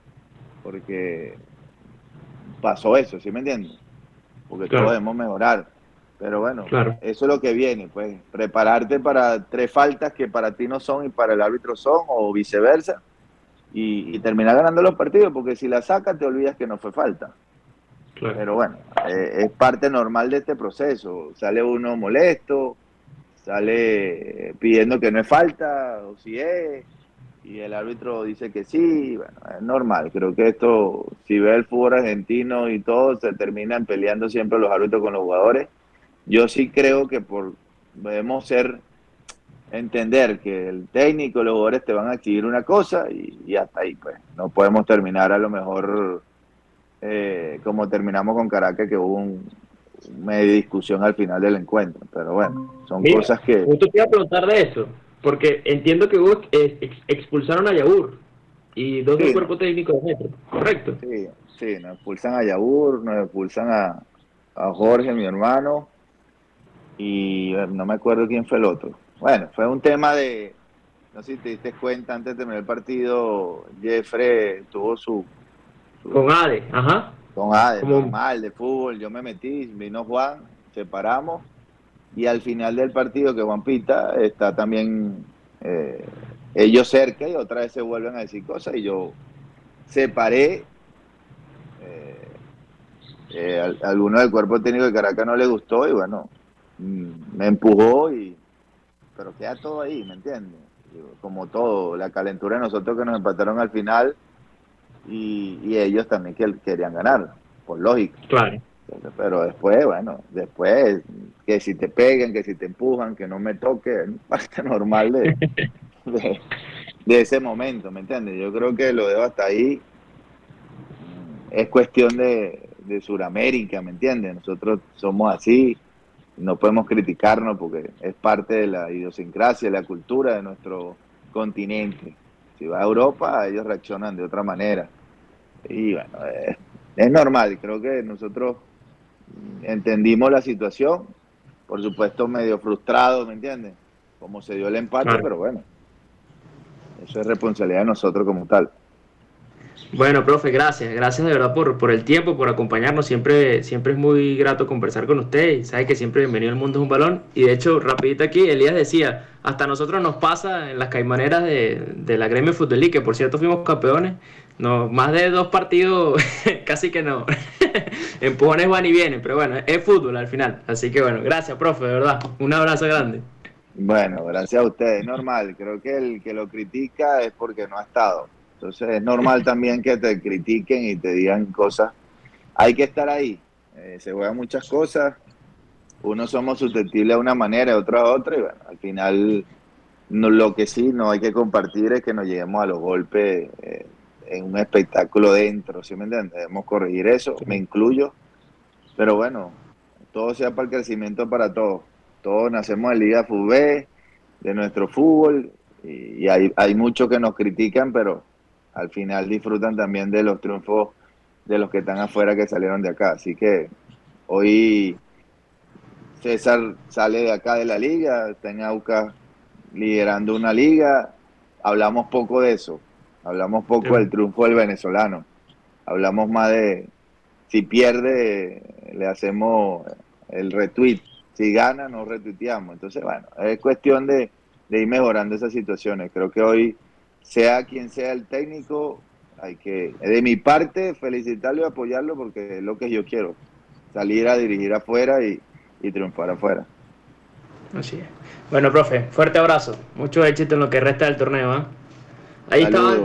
porque pasó eso, ¿sí me entiendes? Porque claro, todos debemos mejorar. Pero bueno, claro, eso es lo que viene, pues prepararte para tres faltas que para ti no son y para el árbitro son, o viceversa, y, y terminar ganando los partidos, porque si la sacas te olvidas que no fue falta. Claro. Pero bueno, eh, es parte normal de este proceso. Sale uno molesto, sale pidiendo que no es falta, o si es, y el árbitro dice que sí. Bueno, es normal. Creo que esto, si ve el fútbol argentino y todo, se terminan peleando siempre los árbitros con los jugadores. Yo sí creo que por debemos ser, entender que el técnico y los jugadores te van a exigir una cosa y, y hasta ahí, pues. No podemos terminar a lo mejor eh, como terminamos con Caracas, que hubo un, media discusión al final del encuentro. Pero bueno, son Mira, cosas que... Justo te iba a preguntar de eso, porque entiendo que hubo, eh, ex, expulsaron a Yaur y dos sí, del cuerpo no. técnico de Metro, ¿correcto? Sí, sí, nos expulsan a Yaur, nos expulsan a, a Jorge, mi hermano, y no me acuerdo quién fue el otro. Bueno, fue un tema de, no sé si te diste cuenta, antes de terminar el partido, Jeffrey tuvo su... su con Ade, ajá. Con Ade, Como... normal, de fútbol, yo me metí, vino Juan, separamos, y al final del partido, que Juan pita, está también eh, ellos cerca, y otra vez se vuelven a decir cosas, y yo separé, eh, eh, a, a alguno del cuerpo técnico de Caracas no le gustó, y bueno, me empujó, y pero queda todo ahí, ¿me entiendes? Como todo, la calentura de nosotros que nos empataron al final y, y ellos también que querían ganar, por lógica. Claro. Pero después, bueno, después que si te peguen, que si te empujan, que no me toque, es parte normal de, de, de ese momento, ¿me entiendes? Yo creo que lo dejo hasta ahí. Es cuestión de, de Sudamérica, ¿me entiendes? Nosotros somos así. No podemos criticarnos porque es parte de la idiosincrasia, de la cultura de nuestro continente. Si va a Europa, ellos reaccionan de otra manera. Y bueno, es, es normal. Creo que nosotros entendimos la situación. Por supuesto, medio frustrado, ¿me entiendes? Como se dio el empate, claro. Pero bueno, eso es responsabilidad de nosotros como tal. Bueno, profe, gracias, gracias de verdad por, por el tiempo, por acompañarnos, siempre, siempre es muy grato conversar con usted y sabe que siempre bienvenido al Mundo es un Balón. Y de hecho, rapidito aquí, Elías decía, hasta a nosotros nos pasa en las caimaneras de, de la Gremio Fútbol League, que por cierto fuimos campeones, no, más de dos partidos casi que no, empujones van y vienen, pero bueno, es fútbol al final, así que bueno, gracias profe, de verdad, un abrazo grande. Bueno, gracias a ustedes, es normal, creo que el que lo critica es porque no ha estado. Entonces es normal también que te critiquen y te digan cosas. Hay que estar ahí. Eh, se juegan muchas cosas. Unos somos susceptibles a una manera, otros a otra. Y bueno, al final no, lo que sí no hay que compartir es que nos lleguemos a los golpes eh, en un espectáculo dentro. ¿Sí me entiendes? Debemos corregir eso, me incluyo. Pero bueno, todo sea para el crecimiento para todos. Todos nacemos en Liga Fútbol, de nuestro fútbol. Y, y hay, hay muchos que nos critican, pero... al final disfrutan también de los triunfos de los que están afuera que salieron de acá. Así que hoy César sale de acá de la liga, está en Aucas liderando una liga. Hablamos poco de eso, hablamos poco sí. del triunfo del venezolano, hablamos más de si pierde le hacemos el retweet, si gana nos retuiteamos. Entonces bueno, es cuestión de, de ir mejorando esas situaciones. Creo que hoy, sea quien sea el técnico, hay que, de mi parte, felicitarlo y apoyarlo porque es lo que yo quiero, salir a dirigir afuera y, y triunfar afuera. Así es. Bueno, profe, fuerte abrazo, mucho éxito en lo que resta del torneo, ¿eh? Ahí está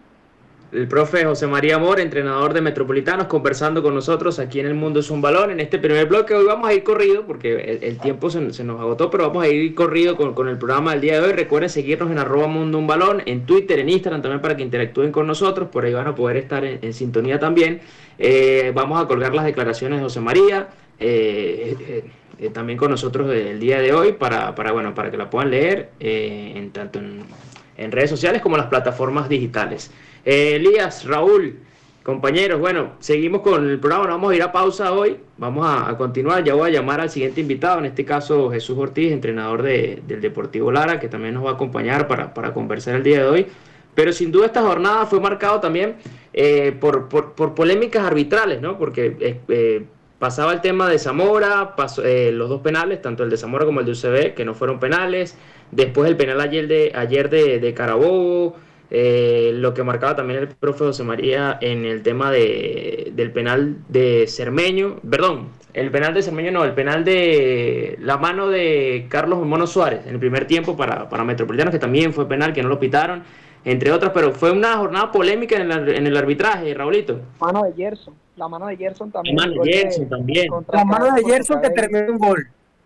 el profe José María Amor, entrenador de Metropolitanos, conversando con nosotros aquí en El Mundo es un Balón. En este primer bloque hoy vamos a ir corrido porque el, el tiempo se, se nos agotó, pero vamos a ir corrido con, con el programa del día de hoy. Recuerden seguirnos en arroba Mundo un Balón, en Twitter, en Instagram también para que interactúen con nosotros, por ahí van a poder estar en, en sintonía también. Eh, vamos a colgar las declaraciones de José María, eh, eh, eh, también con nosotros el día de hoy para, para, bueno, para que la puedan leer eh, en tanto en, en redes sociales como en las plataformas digitales. Eh, Elías, Raúl, compañeros, bueno, seguimos con el programa, nos vamos a ir a pausa hoy, vamos a, a continuar, ya voy a llamar al siguiente invitado, en este caso Jesús Ortiz, entrenador de, del Deportivo Lara, que también nos va a acompañar para, para conversar el día de hoy, pero sin duda esta jornada fue marcado también eh, por, por, por polémicas arbitrales, ¿no? Porque eh, eh, pasaba el tema de Zamora, pasó, eh, los dos penales, tanto el de Zamora como el de U C B, que no fueron penales, después el penal ayer de, ayer de, de Carabobo. Eh, lo que marcaba también el profe José María en el tema de, del penal de Cermeño, perdón, el penal de Cermeño no, el penal de la mano de Carlos Mono Suárez en el primer tiempo para, para Metropolitanos, que también fue penal, que no lo pitaron, entre otras, pero fue una jornada polémica en el, en el arbitraje, Raulito. Mano de Gerson, la mano de Gerson también. La mano de Gerson también. La mano de Gerson que terminó un gol.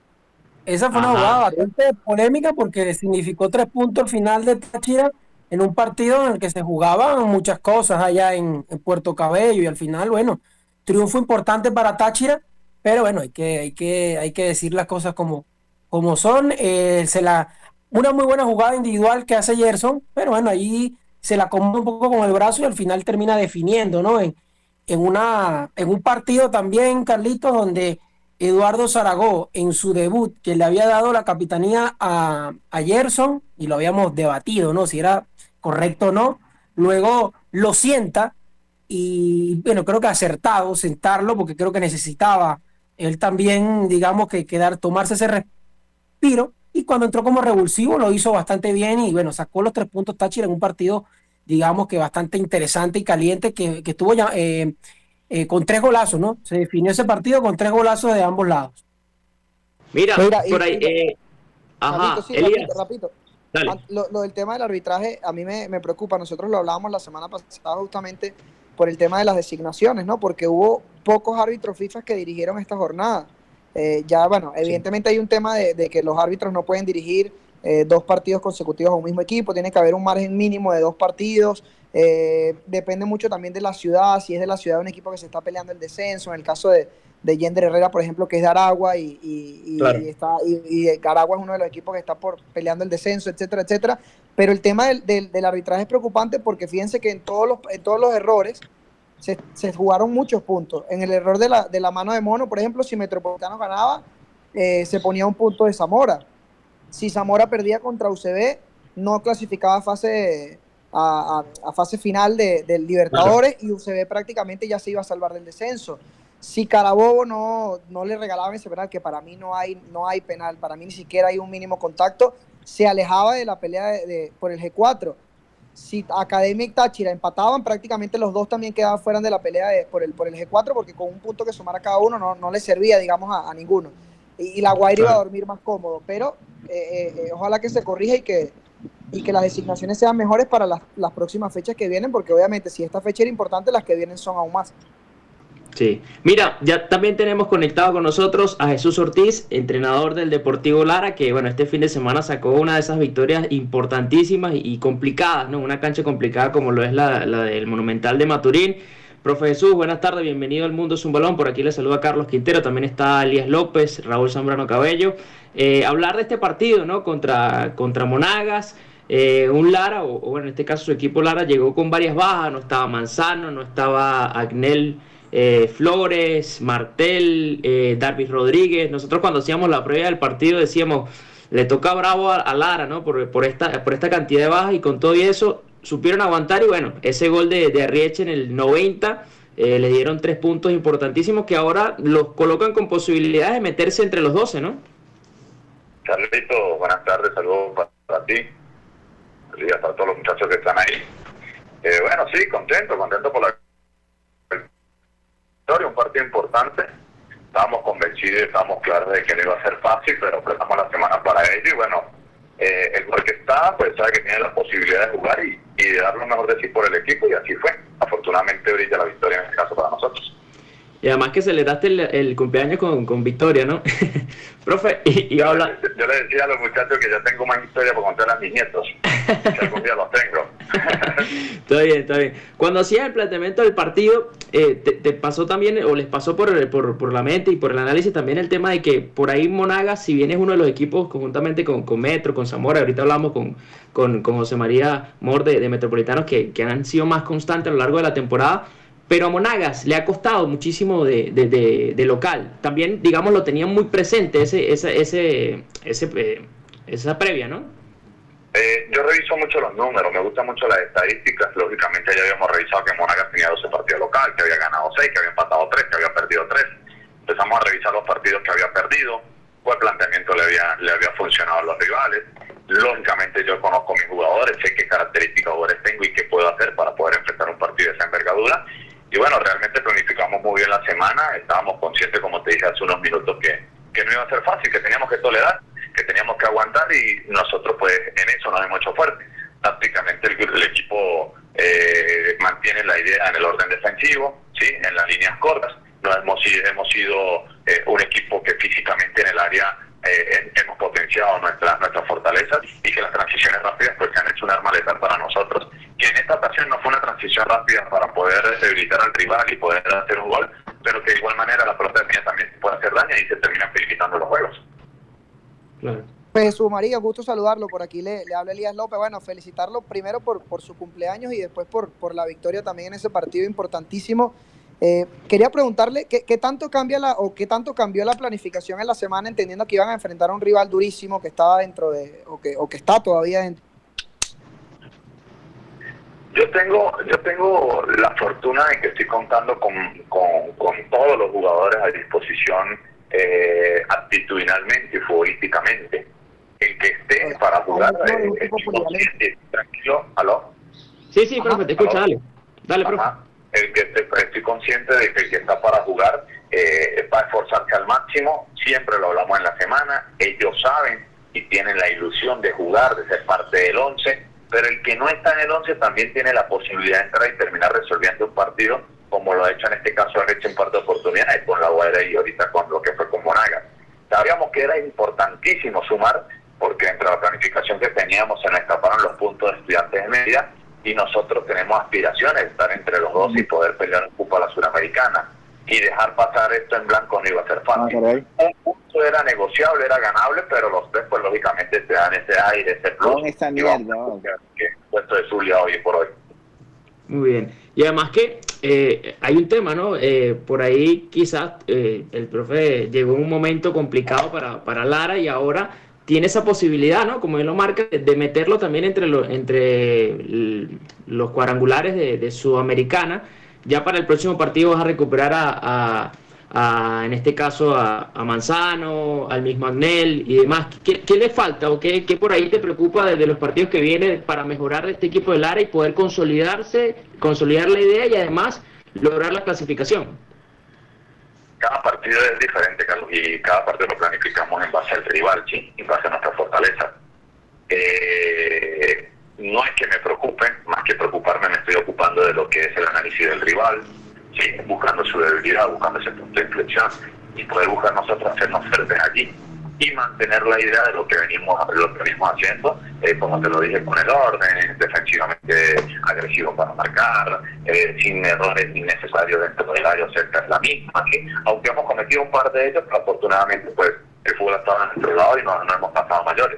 Esa fue una Ajá. jugada bastante polémica porque significó tres puntos al final de Táchira, en un partido en el que se jugaban muchas cosas allá en, en Puerto Cabello, y al final, bueno, triunfo importante para Táchira, pero bueno, hay que, hay que, hay que decir las cosas como, como son. Eh, se la, una muy buena jugada individual que hace Gerson, pero bueno, ahí se la acomoda un poco con el brazo y al final termina definiendo, ¿no? En, en, una, en un partido también, Carlitos, donde Eduardo Zaragoza, en su debut, que le había dado la capitanía a, a Gerson, y lo habíamos debatido, ¿no? Si era correcto o no, luego lo sienta y bueno, creo que acertado sentarlo porque creo que necesitaba él también, digamos, que quedar, tomarse ese respiro, y cuando entró como revulsivo lo hizo bastante bien y bueno, sacó los tres puntos Táchira en un partido, digamos, que bastante interesante y caliente, que, que estuvo ya eh, eh, con tres golazos, ¿no? Se definió ese partido con tres golazos de ambos lados. Mira, Mira por ahí, y, eh, ajá, sí, Elías. Rapito, rapito. Lo, lo del tema del arbitraje a mí me, me preocupa. Nosotros lo hablábamos la semana pasada justamente por el tema de las designaciones, ¿no? Porque hubo pocos árbitros FIFA que dirigieron esta jornada. Eh, ya, bueno, evidentemente sí. hay un tema de, de que los árbitros no pueden dirigir eh, dos partidos consecutivos a un mismo equipo, tiene que haber un margen mínimo de dos partidos, eh, depende mucho también de la ciudad, si es de la ciudad de un equipo que se está peleando el descenso, en el caso de de Yender Herrera, por ejemplo, que es de Aragua, y, y, y, claro. y, está, y, y Aragua es uno de los equipos que está por peleando el descenso, etcétera, etcétera. Pero el tema del, del, del arbitraje es preocupante porque fíjense que en todos los, en todos los errores se, se jugaron muchos puntos. En el error de la, de la mano de Mono, por ejemplo, si Metropolitano ganaba, eh, se ponía un punto de Zamora. Si Zamora perdía contra U C B, no clasificaba a fase, a, a, a fase final de, del Libertadores, claro. y U C B prácticamente ya se iba a salvar del descenso. Si Carabobo no, no le regalaban ese penal, que para mí no hay, no hay penal, para mí ni siquiera hay un mínimo contacto, se alejaba de la pelea de, de, por el G cuatro. Si Academia y Táchira empataban, prácticamente los dos también quedaban fuera de la pelea de, por, el, por el G cuatro, porque con un punto que sumara cada uno no, no le servía, digamos, a, a ninguno. Y, y la Guaira iba a dormir más cómodo, pero eh, eh, ojalá que se corrija y que, y que las designaciones sean mejores para las, las próximas fechas que vienen, porque obviamente si esta fecha era importante, las que vienen son aún más. Sí, mira, ya también tenemos conectado con nosotros a Jesús Ortiz, entrenador del Deportivo Lara, que bueno, este fin de semana sacó una de esas victorias importantísimas y, y complicadas, ¿no? Una cancha complicada como lo es la, la del Monumental de Maturín. Profe Jesús, buenas tardes, bienvenido al Mundo es un Balón. Por aquí le saluda Carlos Quintero, también está Elías López, Raúl Zambrano Cabello. Eh, hablar de este partido, ¿no? Contra, contra Monagas. eh, un Lara, o, o bueno, en este caso su equipo Lara llegó con varias bajas, no estaba Manzano, no estaba Agnel eh, Flores, Martel, eh, Darvis Rodríguez. Nosotros cuando hacíamos la previa del partido decíamos, le toca bravo a, a Lara, ¿no? Por, por, esta, por esta cantidad de bajas, y con todo y eso supieron aguantar, y bueno, ese gol de, de Arrieche en el noventa, eh, le dieron tres puntos importantísimos que ahora los colocan con posibilidades de meterse entre los doce, ¿no? Carlito, buenas tardes, saludos para, para ti, días para todos los muchachos que están ahí. Eh, bueno, sí, contento, contento por la victoria, un partido importante. Estábamos convencidos, estábamos claros de que no iba a ser fácil, pero prestamos la semana para ello, y bueno, eh, el gol que está, pues sabe que tiene la posibilidad de jugar y, y de dar lo mejor de sí por el equipo, y así fue. Afortunadamente brilla la victoria en este caso para nosotros. Y además que celebraste el, el cumpleaños con, con victoria, ¿no? Profe, y, y yo, habla... le, yo le decía a los muchachos que ya tengo más historia por contar a mis nietos, que algún día los tengo. Está bien, está bien. Cuando hacías el planteamiento del partido, eh, te, te pasó también, o les pasó por, por, por la mente y por el análisis también el tema de que por ahí Monagas, si bien es uno de los equipos conjuntamente con, con Metro, con Zamora, ahorita hablamos con, con, con José María Mor de, de Metropolitanos, que, que han sido más constantes a lo largo de la temporada, pero a Monagas le ha costado muchísimo de, de, de, de local. También, digamos, lo tenían muy presente ese, ese, ese, ese eh, esa previa, ¿no? Eh, yo reviso mucho los números, me gustan mucho las estadísticas. Lógicamente ya habíamos revisado que Monagas tenía doce partidos local, que había ganado seis, que había empatado tres, que había perdido tres. Empezamos a revisar los partidos que había perdido, cuál planteamiento le había, le había funcionado a los rivales. Lógicamente yo conozco a mis jugadores, sé qué características jugadores tengo y qué puedo hacer para poder enfrentar un partido de esa envergadura. Y bueno, realmente planificamos muy bien la semana, estábamos conscientes, como te dije hace unos minutos, que, que no iba a ser fácil, que teníamos que tolerar, que teníamos que aguantar, y nosotros pues en eso nos hemos hecho fuerte. Prácticamente el, el equipo eh, mantiene la idea en el orden defensivo, ¿sí? En las líneas cortas. Nos hemos, hemos sido eh, un equipo que físicamente en el área eh, hemos potenciado nuestras nuestras fortalezas, y que las transiciones rápidas pues han hecho un arma letal para nosotros. Que en esta ocasión no fue una transición rápida para poder debilitar al rival y poder hacer un gol, pero que de igual manera la pelota mía también se puede hacer daño y se terminan limitando los juegos. Claro. Pues Jesús María, gusto saludarlo. Por aquí le, le habla Elías López. Bueno, felicitarlo primero por, por su cumpleaños y después por, por la victoria también en ese partido importantísimo. Eh, quería preguntarle ¿qué, qué tanto cambia la o qué tanto cambió la planificación en la semana, entendiendo que iban a enfrentar a un rival durísimo que estaba dentro de o que, o que está todavía dentro. Yo tengo yo tengo la fortuna de que estoy contando con, con, con todos los jugadores a disposición, eh, actitudinalmente y futbolísticamente. El que esté Hola. para jugar, eh, estoy consciente, tranquilo, ¿aló? Sí, sí, profe, te escucho, dale. Dale, profe. Ajá. El que esté, estoy consciente de que el que está para jugar eh, va a esforzarse al máximo, siempre lo hablamos en la semana, ellos saben y tienen la ilusión de jugar, de ser parte del once, pero el que no está en el once también tiene la posibilidad de entrar y terminar resolviendo un partido, como lo ha hecho en este caso, ha hecho un par de oportunidades con la Guaira y ahorita con lo que fue con Monagas. Sabíamos que era importantísimo sumar, porque entre la planificación que teníamos se nos escaparon los puntos de Estudiantes de Mérida, y nosotros tenemos aspiraciones de estar entre los dos y poder pelear un cupo a la Suramericana. Y dejar pasar esto en blanco no iba a ser fácil. Un punto era negociable, era ganable, pero los tres, pues lógicamente te dan ese aire, ese plus. Con esa mierda, que es puesto de Zulia hoy por hoy. Muy bien. Y además que eh, hay un tema, ¿no? Eh, por ahí quizás eh, el profe llegó en un momento complicado para, para Lara, y ahora tiene esa posibilidad, ¿no? Como él lo marca, de meterlo también entre, lo, entre los cuadrangulares de, de Sudamericana. Ya para el próximo partido vas a recuperar a, a, a en este caso, a, a Manzano, al mismo Agnel y demás. ¿Qué, qué le falta o qué, qué por ahí te preocupa de, de los partidos que vienen para mejorar este equipo de Lara y poder consolidarse, consolidar la idea y además lograr la clasificación? Cada partido es diferente, Carlos, y cada partido lo planificamos en base al rival, ¿sí? En base a nuestra fortaleza. Eh, no es que me preocupen, más que preocuparme me estoy ocupando de lo que es el análisis del rival, ¿sí? Buscando su debilidad, buscando ese punto de inflexión y poder buscar nosotros hacernos fuertes allí y mantener la idea de lo que venimos lo que venimos haciendo, eh, como te lo dije, con el orden, defensivamente agresivo para marcar, eh, sin errores innecesarios dentro del área cerca es la misma, ¿sí? Aunque hemos cometido un par de ellos, pero afortunadamente pues el fútbol ha estado en nuestro lado y no, no hemos pasado mayores.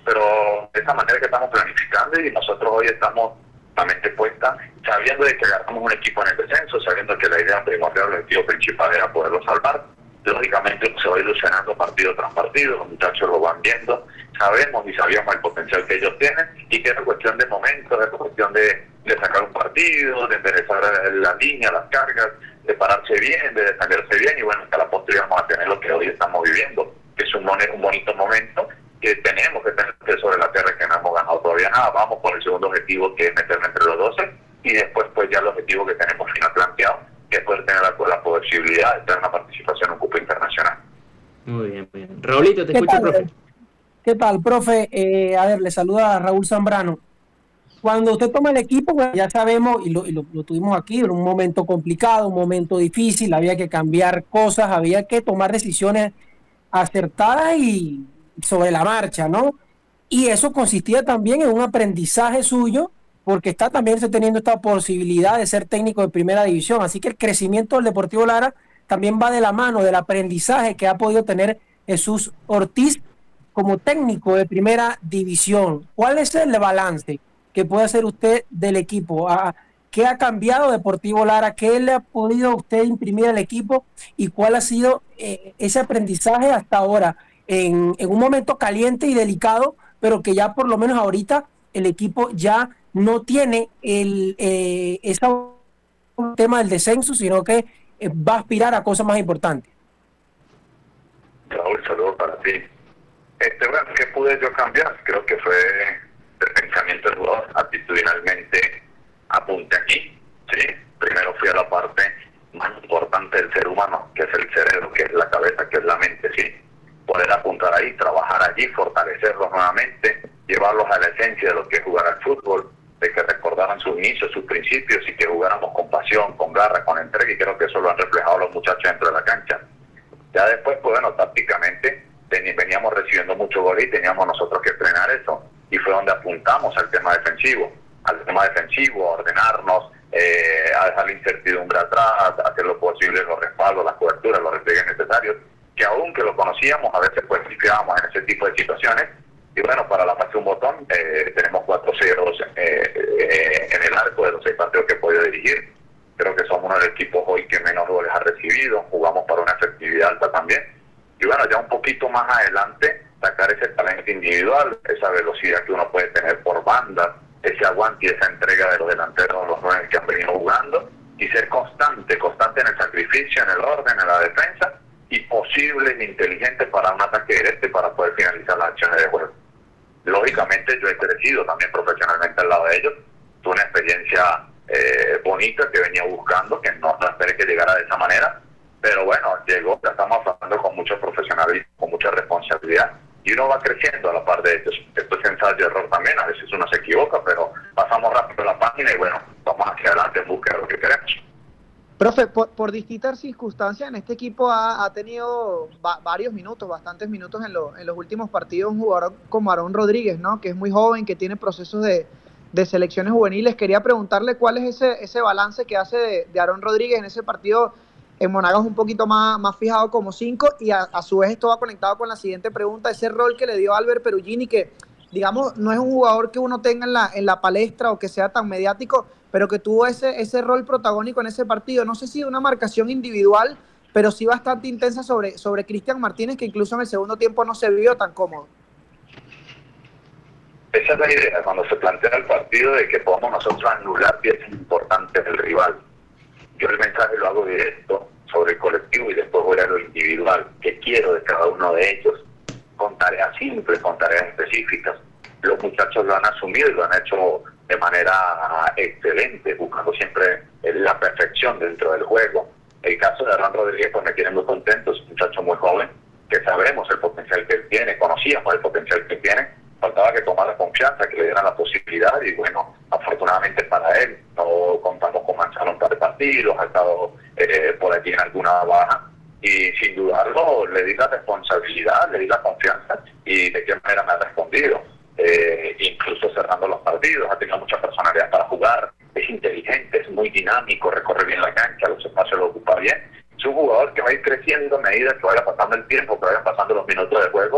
pero de esta manera que estamos planificando y nosotros hoy estamos la mente puesta, sabiendo de que agarramos un equipo en el descenso, sabiendo que la idea primordial, el objetivo principal era poderlo salvar. Lógicamente se va ilusionando partido tras partido, los muchachos lo van viendo, sabemos y sabíamos el potencial que ellos tienen y que es cuestión de momentos, es cuestión de, de sacar un partido, de enderezar la línea, las cargas, de pararse bien, de defenderse bien y bueno, hasta la postre vamos a tener lo que hoy estamos viviendo, que es un, un bonito momento que tenemos que tener sobre la tierra, que no hemos ganado todavía nada. Vamos por el segundo objetivo, que es meterme entre los doce, y después pues ya el objetivo que tenemos final planteado, que es poder tener la, la posibilidad de tener una participación en un cupo internacional. Muy bien, muy bien. Raulito, te escucho, profe. ¿Qué tal, profe? Eh, a ver, le saluda a Raúl Zambrano. Cuando usted toma el equipo, bueno, ya sabemos, y, lo, y lo, lo tuvimos aquí, era un momento complicado, un momento difícil, había que cambiar cosas, había que tomar decisiones acertadas y sobre la marcha, ¿no? Y eso consistía también en un aprendizaje suyo, porque está también teniendo esta posibilidad de ser técnico de primera división, así que el crecimiento del Deportivo Lara también va de la mano del aprendizaje que ha podido tener Jesús Ortiz como técnico de primera división. ¿Cuál es el balance que puede hacer usted del equipo? ¿Qué ha cambiado Deportivo Lara? ¿Qué le ha podido usted imprimir al equipo? ¿Y cuál ha sido eh, ese aprendizaje hasta ahora? En, en un momento caliente y delicado, pero que ya por lo menos ahorita el equipo ya no tiene el eh, ese tema del descenso, sino que eh, va a aspirar a cosas más importantes. Raúl, saludos para ti. Este, bueno, ¿qué pude yo cambiar? Creo que fue el pensamiento del jugador. Actitudinalmente apunté aquí, ¿sí? Primero fui a la parte más importante del ser humano, que es el cerebro, que es la cabeza, que es la mente, ¿sí? Poder apuntar ahí, trabajar allí, fortalecerlos nuevamente, llevarlos a la esencia de lo que es jugar al fútbol, de que recordaran sus inicios, sus principios y que jugáramos con pasión, con garra, con entrega, y creo que eso lo han reflejado los muchachos dentro de la cancha. Ya después, pues bueno, tácticamente veníamos recibiendo mucho gol y teníamos nosotros que frenar eso, y fue donde apuntamos al tema defensivo, al tema defensivo, a ordenarnos, eh, a dejar la incertidumbre atrás, a hacer lo posible, los respaldos, las coberturas, los repliegues necesarios, que aunque lo conocíamos, a veces pues confiábamos en ese tipo de situaciones. Y bueno, para la parte un botón, eh, tenemos cuatro ceros eh, eh, en el arco de los seis partidos que he podido dirigir. Creo que somos uno de los equipos hoy que menos goles ha recibido, jugamos para una efectividad alta también. Y bueno, ya un poquito más adelante, sacar ese talento individual, esa velocidad que uno puede tener por banda, ese aguante y esa entrega de los delanteros, los nueve que han venido jugando, y ser constante, constante en el sacrificio, en el orden, en la defensa, y posible e inteligente para un ataque directo y para poder finalizar las acciones de juego. Lógicamente yo he crecido también profesionalmente al lado de ellos, tuve una experiencia eh, bonita que venía buscando, que no, no esperé que llegara de esa manera, pero bueno, llegó, ya estamos hablando con mucho profesionalismo, con mucha responsabilidad, y uno va creciendo a la par de ellos. Esto es ensayo y error también, a veces uno se equivoca, pero pasamos rápido la página y bueno, vamos hacia adelante en busca de lo que queremos. Profe, por, por distintas circunstancias, en este equipo ha, ha tenido va, varios minutos, bastantes minutos en, lo, en los últimos partidos un jugador como Aarón Rodríguez, ¿no? Que es muy joven, que tiene procesos de, de selecciones juveniles. Quería preguntarle cuál es ese, ese balance que hace de, de Aarón Rodríguez en ese partido. En Monagas un poquito más, más fijado como cinco, y a, a su vez esto va conectado con la siguiente pregunta, ese rol que le dio Albert Perugini, que digamos no es un jugador que uno tenga en la, en la palestra o que sea tan mediático, pero que tuvo ese, ese rol protagónico en ese partido. No sé si una marcación individual, pero sí bastante intensa sobre, sobre Cristian Martínez, que incluso en el segundo tiempo no se vio tan cómodo. Esa es la idea, cuando se plantea el partido, de que podamos nosotros anular piezas importantes del rival. Yo el mensaje lo hago directo sobre el colectivo y después voy a lo individual, que quiero de cada uno de ellos, con tareas simples, con tareas específicas. Los muchachos lo han asumido y lo han hecho de manera excelente, buscando siempre la perfección dentro del juego. El caso de Aarón Rodríguez pues me tiene muy contento, es un muchacho muy joven, que sabemos el potencial que él tiene, conocíamos el potencial que él tiene, faltaba que tomara confianza, que le dieran la posibilidad, y bueno, afortunadamente para él, no contamos con Manzano un par de partidos, ha estado eh, por aquí en alguna baja, y sin dudarlo le di la responsabilidad, le di la confianza, y de qué manera me ha respondido, eh, incluso cerrando los partidos, ha tenido mucha personalidad para jugar, es inteligente, es muy dinámico, recorre bien la cancha, los espacios lo ocupa bien, es un jugador que va a ir creciendo a medida que vaya pasando el tiempo, que vayan pasando los minutos de juego,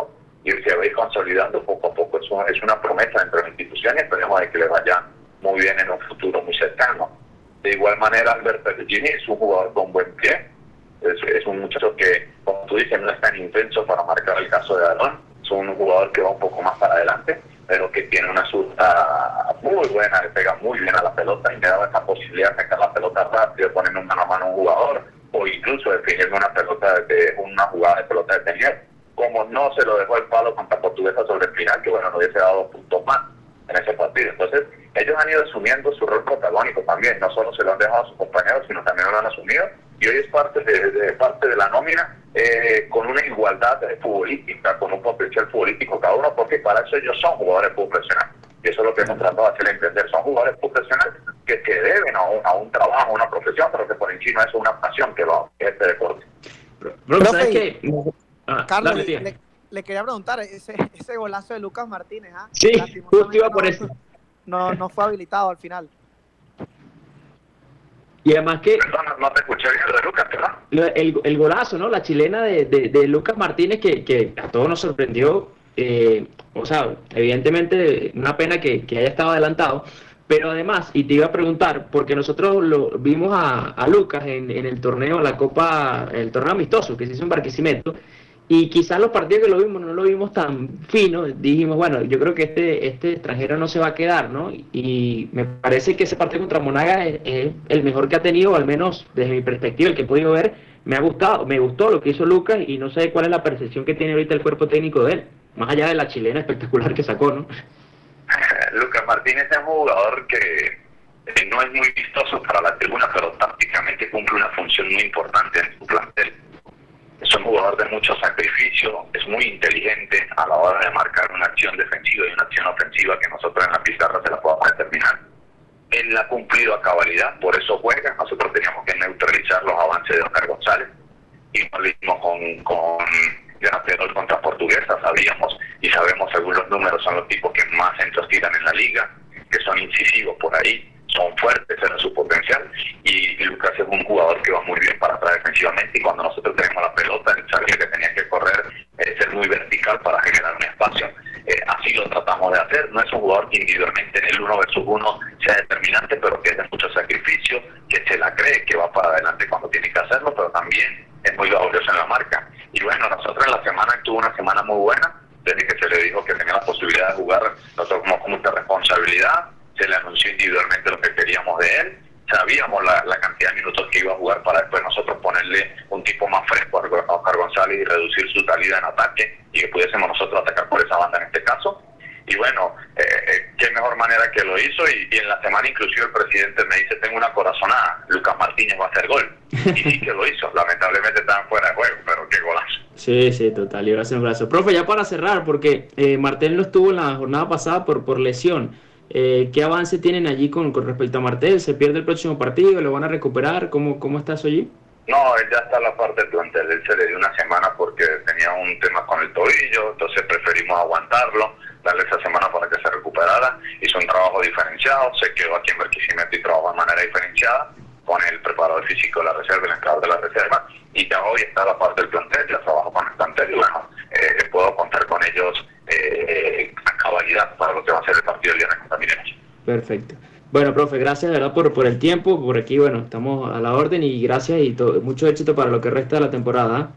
y se va a ir consolidando poco a poco. Es una, es una promesa dentro de la institución y esperemos de que le vaya muy bien en un futuro muy cercano. De igual manera, Albert Pellegrini es un jugador con buen pie, es, es un muchacho que, como tú dices, no es tan intenso para marcar el caso de Aarón, es un jugador que va un poco más para adelante, pero que tiene una zurda muy buena, le pega muy bien a la pelota y le da esa posibilidad de sacar la pelota rápido, poner un mano a mano a un jugador, o incluso definiendo una pelota de una jugada de pelota de tener, como no se lo dejó el palo contra Portuguesa sobre el final, que bueno, no hubiese dado puntos más en ese partido. Entonces, ellos han ido asumiendo su rol protagónico también, no solo se lo han dejado a sus compañeros, sino también lo han asumido, y hoy es parte de, de parte de la nómina, eh, con una igualdad futbolística, con un potencial futbolístico cada uno, porque para eso ellos son jugadores profesionales, y eso es lo que hemos tratado de hacer entender, son jugadores profesionales que, que deben a un, a un trabajo, a una profesión, pero que por encima eso es una pasión que va a este deporte. Bro, ¿sabes qué? Ah, Carlos, dale, le, le, le quería preguntar, ese, ese golazo de Lucas Martínez, ¿ah? Sí, justo iba por no, eso. No, no fue habilitado al final. Y además que Perdón, no te escuché bien lo de Lucas, ¿verdad? el, el golazo, ¿no? La chilena de, de, de Lucas Martínez que, que a todos nos sorprendió. Eh, o sea, evidentemente una pena que, que haya estado adelantado, pero además, y te iba a preguntar, porque nosotros lo vimos a, a Lucas en, en el torneo, la Copa, el torneo amistoso que se hizo en Barquisimeto, y quizás los partidos que lo vimos no lo vimos tan fino, dijimos, bueno, yo creo que este este extranjero no se va a quedar, ¿no? Y me parece que ese partido contra Monagas es, es el mejor que ha tenido, al menos desde mi perspectiva, el que he podido ver, me ha gustado, me gustó lo que hizo Lucas, y no sé cuál es la percepción que tiene ahorita el cuerpo técnico de él, más allá de la chilena espectacular que sacó, ¿no? Lucas Martínez es un jugador que eh, no es muy vistoso para la tribuna, pero tácticamente cumple una función muy importante en su plantel. Es un jugador de mucho sacrificio, es muy inteligente a la hora de marcar una acción defensiva y una acción ofensiva que nosotros en la pizarra se la podamos determinar. Él la ha cumplido a cabalidad, por eso juega. Nosotros teníamos que neutralizar los avances de Oscar González y lo mismo con, con Graterol contra Portuguesa. Sabíamos y sabemos, según los números, son los tipos que más centros tiran en la liga, que son incisivos por ahí, son fuertes en su potencial, y Lucas es un jugador que va muy bien para atrás defensivamente, y cuando nosotros tenemos la pelota, él sabía que tenía que correr, eh, ser muy vertical para generar un espacio. Eh, así lo tratamos de hacer. No es un jugador que individualmente en el uno versus uno sea determinante, pero que es de mucho sacrificio, que se la cree, que va para adelante cuando tiene que hacerlo, pero también es muy laborioso en la marca. Y bueno, nosotros en la semana tuvo una semana muy buena, desde que se le dijo que tenía la posibilidad de jugar, nosotros como con mucha responsabilidad, se le anunció individualmente lo que queríamos de él, sabíamos la, la cantidad de minutos que iba a jugar para después nosotros ponerle un tipo más fresco a Oscar González y reducir su salida en ataque y que pudiésemos nosotros atacar por esa banda en este caso. Y bueno, eh, qué mejor manera que lo hizo, y, y en la semana inclusive el presidente me dice, tengo una corazonada, Lucas Martínez va a hacer gol. Y sí que lo hizo, lamentablemente estaban fuera de juego, pero qué golazo. Sí, sí, total, y ahora hace un brazo. Profe, ya para cerrar, porque eh, Martel no estuvo en la jornada pasada por, por lesión. Eh, ¿Qué avance tienen allí con, con respecto a Martel? ¿Se pierde el próximo partido? ¿Lo van a recuperar? ¿Cómo, cómo está eso allí? No, él ya está en la parte del plantel. Él se le dio una semana porque tenía un tema con el tobillo, entonces preferimos aguantarlo, darle esa semana para que se recuperara. Hizo un trabajo diferenciado, se quedó aquí en Barquisimeto y trabajó de manera diferenciada con el preparador físico de la reserva, el encargado de la reserva, y ya hoy está la parte del plantel, ya trabajo con el plantel, y bueno, eh, puedo contar con ellos eh, a cabalidad para lo que va a ser el partido del viernes contra Mineros. Perfecto. Bueno, profe, gracias de verdad por, por el tiempo. Por aquí, bueno, estamos a la orden, y gracias y to- mucho éxito para lo que resta de la temporada.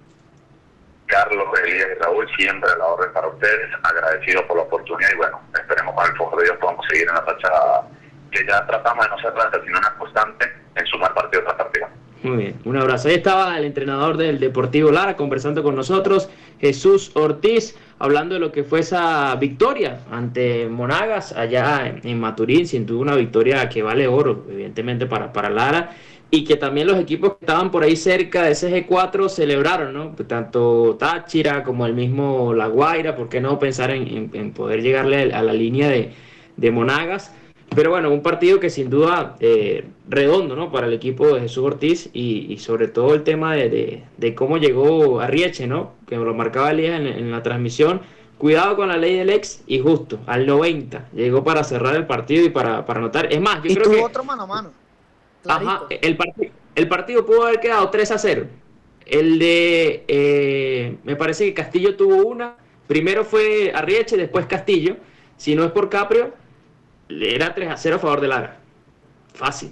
Carlos, Elías y Raúl, siempre a la orden para ustedes, agradecido por la oportunidad, y bueno, esperemos con el favor de Dios podamos seguir en la racha que ya tratamos de no ser tanta, sino una constante en sumar partido tras partido. Muy bien, un abrazo. Ahí estaba el entrenador del Deportivo Lara conversando con nosotros, Jesús Ortiz, hablando de lo que fue esa victoria ante Monagas allá en, en Maturín. Sin duda una victoria que vale oro, evidentemente, para, para Lara, y que también los equipos que estaban por ahí cerca de ese G cuatro celebraron, ¿no? Tanto Táchira como el mismo La Guaira, ¿por qué no pensar en, en, en poder llegarle a la línea de, de Monagas? Pero bueno, un partido que sin duda eh, redondo, ¿no? Para el equipo de Jesús Ortiz, y, y sobre todo el tema de, de, de cómo llegó Arrieche, ¿no? Que lo marcaba Elías en, en la transmisión. Cuidado con la ley del ex, y justo al noventa llegó para cerrar el partido y para, para anotar. Es más, yo y creo tuvo que... otro mano a mano. Ajá, Clarito. el, partido el partido pudo haber quedado tres a cero. El de... Eh, me parece que Castillo tuvo una, primero fue Arrieche, después Castillo. Si no es por Caprio, era tres a cero a favor de Lara. Fácil.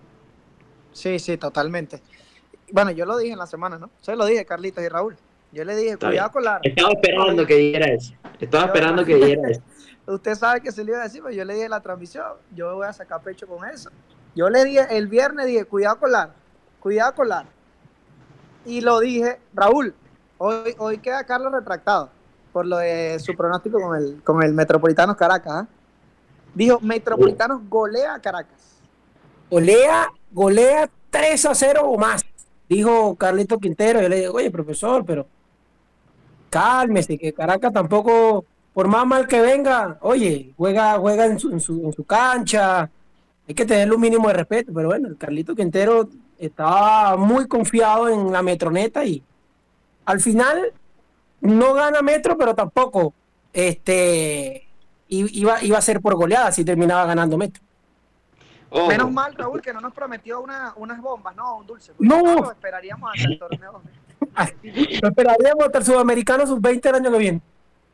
Sí, sí, totalmente. Bueno, yo lo dije en la semana, ¿no? Se lo dije, Carlitos y Raúl. Yo le dije, Está cuidado bien. con Lara. Estaba esperando que dijera eso. Estaba Yo- esperando que dijera eso. Usted sabe que se le iba a decir, pero yo le dije en la transmisión, yo voy a sacar pecho con eso. Yo le dije, el viernes dije, cuidado con Lara, cuidado con Lara. Y lo dije, Raúl, hoy, hoy queda Carlos retractado por lo de su pronóstico con el, con el Metropolitanos Caracas. ¿ah? Dijo, Metropolitanos golea a Caracas. Golea, golea tres a cero o más, dijo Carlito Quintero. Yo le digo, oye, profesor, pero cálmese, que Caracas tampoco, por más mal que venga, oye, juega, juega en su, en su, en su cancha, hay que tenerle un mínimo de respeto. Pero bueno, el Carlito Quintero estaba muy confiado en la Metroneta y al final no gana Metro, pero tampoco este iba, iba a ser por goleada si terminaba ganando Metro. Ojo. Menos mal, Raúl, que no nos prometió una, unas bombas, no, un dulce. No. Lo esperaríamos hasta el torneo. Lo esperaríamos hasta el sudamericano sub veinte el año que viene.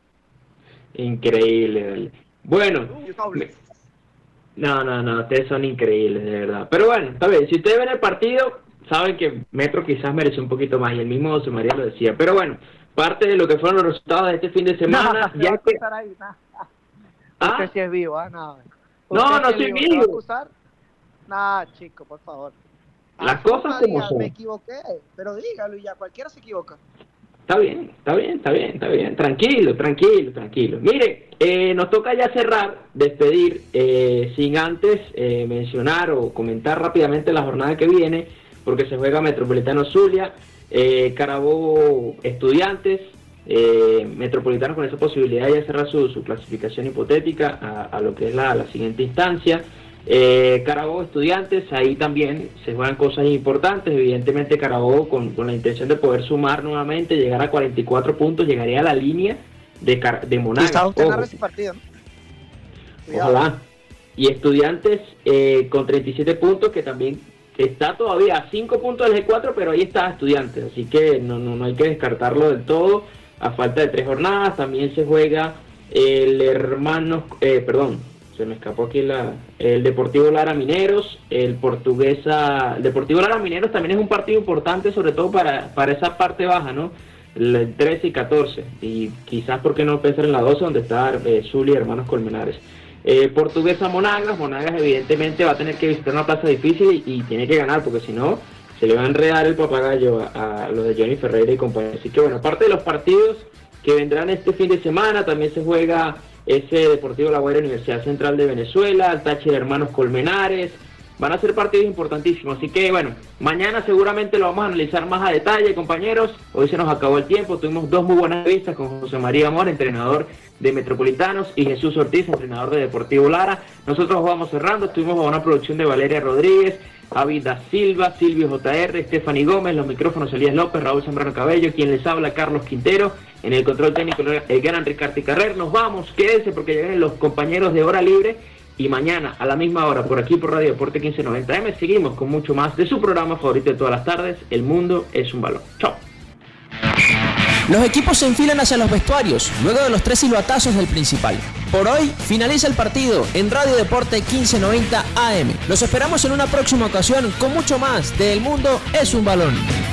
Increíble, vale. Bueno, me- no, no, no, ustedes son increíbles, de verdad. Pero bueno, está bien, si ustedes ven el partido, saben que Metro quizás mereció un poquito más, y el mismo José María lo decía. Pero bueno, parte de lo que fueron los resultados de este fin de semana, No, se va a ya que... acusar ahí, nah. ¿Ah? Usted sí es vivo, ¿ah? No, No, Usted no sí es soy ¿Se va a vivo. acusar? Nah, chico, por favor. Las Ah, cosas diga, como son. Me equivoqué, pero dígalo y ya, cualquiera se equivoca. Está bien, está bien, está bien, está bien. Tranquilo, tranquilo, tranquilo. Mire, eh, nos toca ya cerrar, despedir, eh, sin antes eh, mencionar o comentar rápidamente la jornada que viene, porque se juega Metropolitano Zulia, eh, Carabobo Estudiantes, eh, Metropolitano con esa posibilidad de ya cerrar su, su clasificación hipotética a, a lo que es la, la siguiente instancia. Eh, Carabobo Estudiantes, ahí también se juegan cosas importantes. Evidentemente Carabobo con, con la intención de poder sumar nuevamente, llegar a cuarenta y cuatro puntos, llegaría a la línea de, Car de Monagas. Quizás usted Ojo. narre ese partido, ¿no? Cuidado. Ojalá. Y Estudiantes eh, con treinta y siete puntos, que también está todavía a cinco puntos del G cuatro, pero ahí está Estudiantes, así que no, no, no hay que descartarlo del todo. A falta de tres jornadas también se juega el Hermanos, eh, perdón, se me escapó aquí la, el Deportivo Lara Mineros, el Portuguesa, el Deportivo Lara Mineros también es un partido importante, sobre todo para, para esa parte baja, ¿no? El trece y catorce, y quizás por qué no pensar en la doce, donde está eh, Zulia y Hermanos Colmenares. Eh, Portuguesa Monagas, Monagas evidentemente va a tener que visitar una plaza difícil y, y tiene que ganar, porque si no se le va a enredar el papagayo a, a los de Johnny Ferreira y compañía. Así que bueno, aparte de los partidos que vendrán este fin de semana, también se juega ese Deportivo La Guaira, Universidad Central de Venezuela, el Táchira Hermanos Colmenares. Van a ser partidos importantísimos, así que bueno, mañana seguramente lo vamos a analizar más a detalle, compañeros. Hoy se nos acabó el tiempo, tuvimos dos muy buenas vistas con José María Amor, entrenador de Metropolitanos, y Jesús Ortiz, entrenador de Deportivo Lara. Nosotros vamos cerrando, estuvimos bajo una producción de Valeria Rodríguez, David da Silva, Silvio J R, Stephanie Gómez, los micrófonos Elías López, Raúl Zambrano Cabello, quien les habla Carlos Quintero, en el control técnico el gran Ricardo Carrer. Nos vamos, quédense porque ya vienen los compañeros de Hora Libre. Y mañana a la misma hora por aquí por Radio Deporte quince noventa M seguimos con mucho más de su programa favorito de todas las tardes, El Mundo es un Balón. Chao. Los equipos se enfilan hacia los vestuarios luego de los tres silbatazos del principal. Por hoy finaliza el partido en Radio Deporte quince noventa A M. Los esperamos en una próxima ocasión con mucho más de El Mundo es un Balón.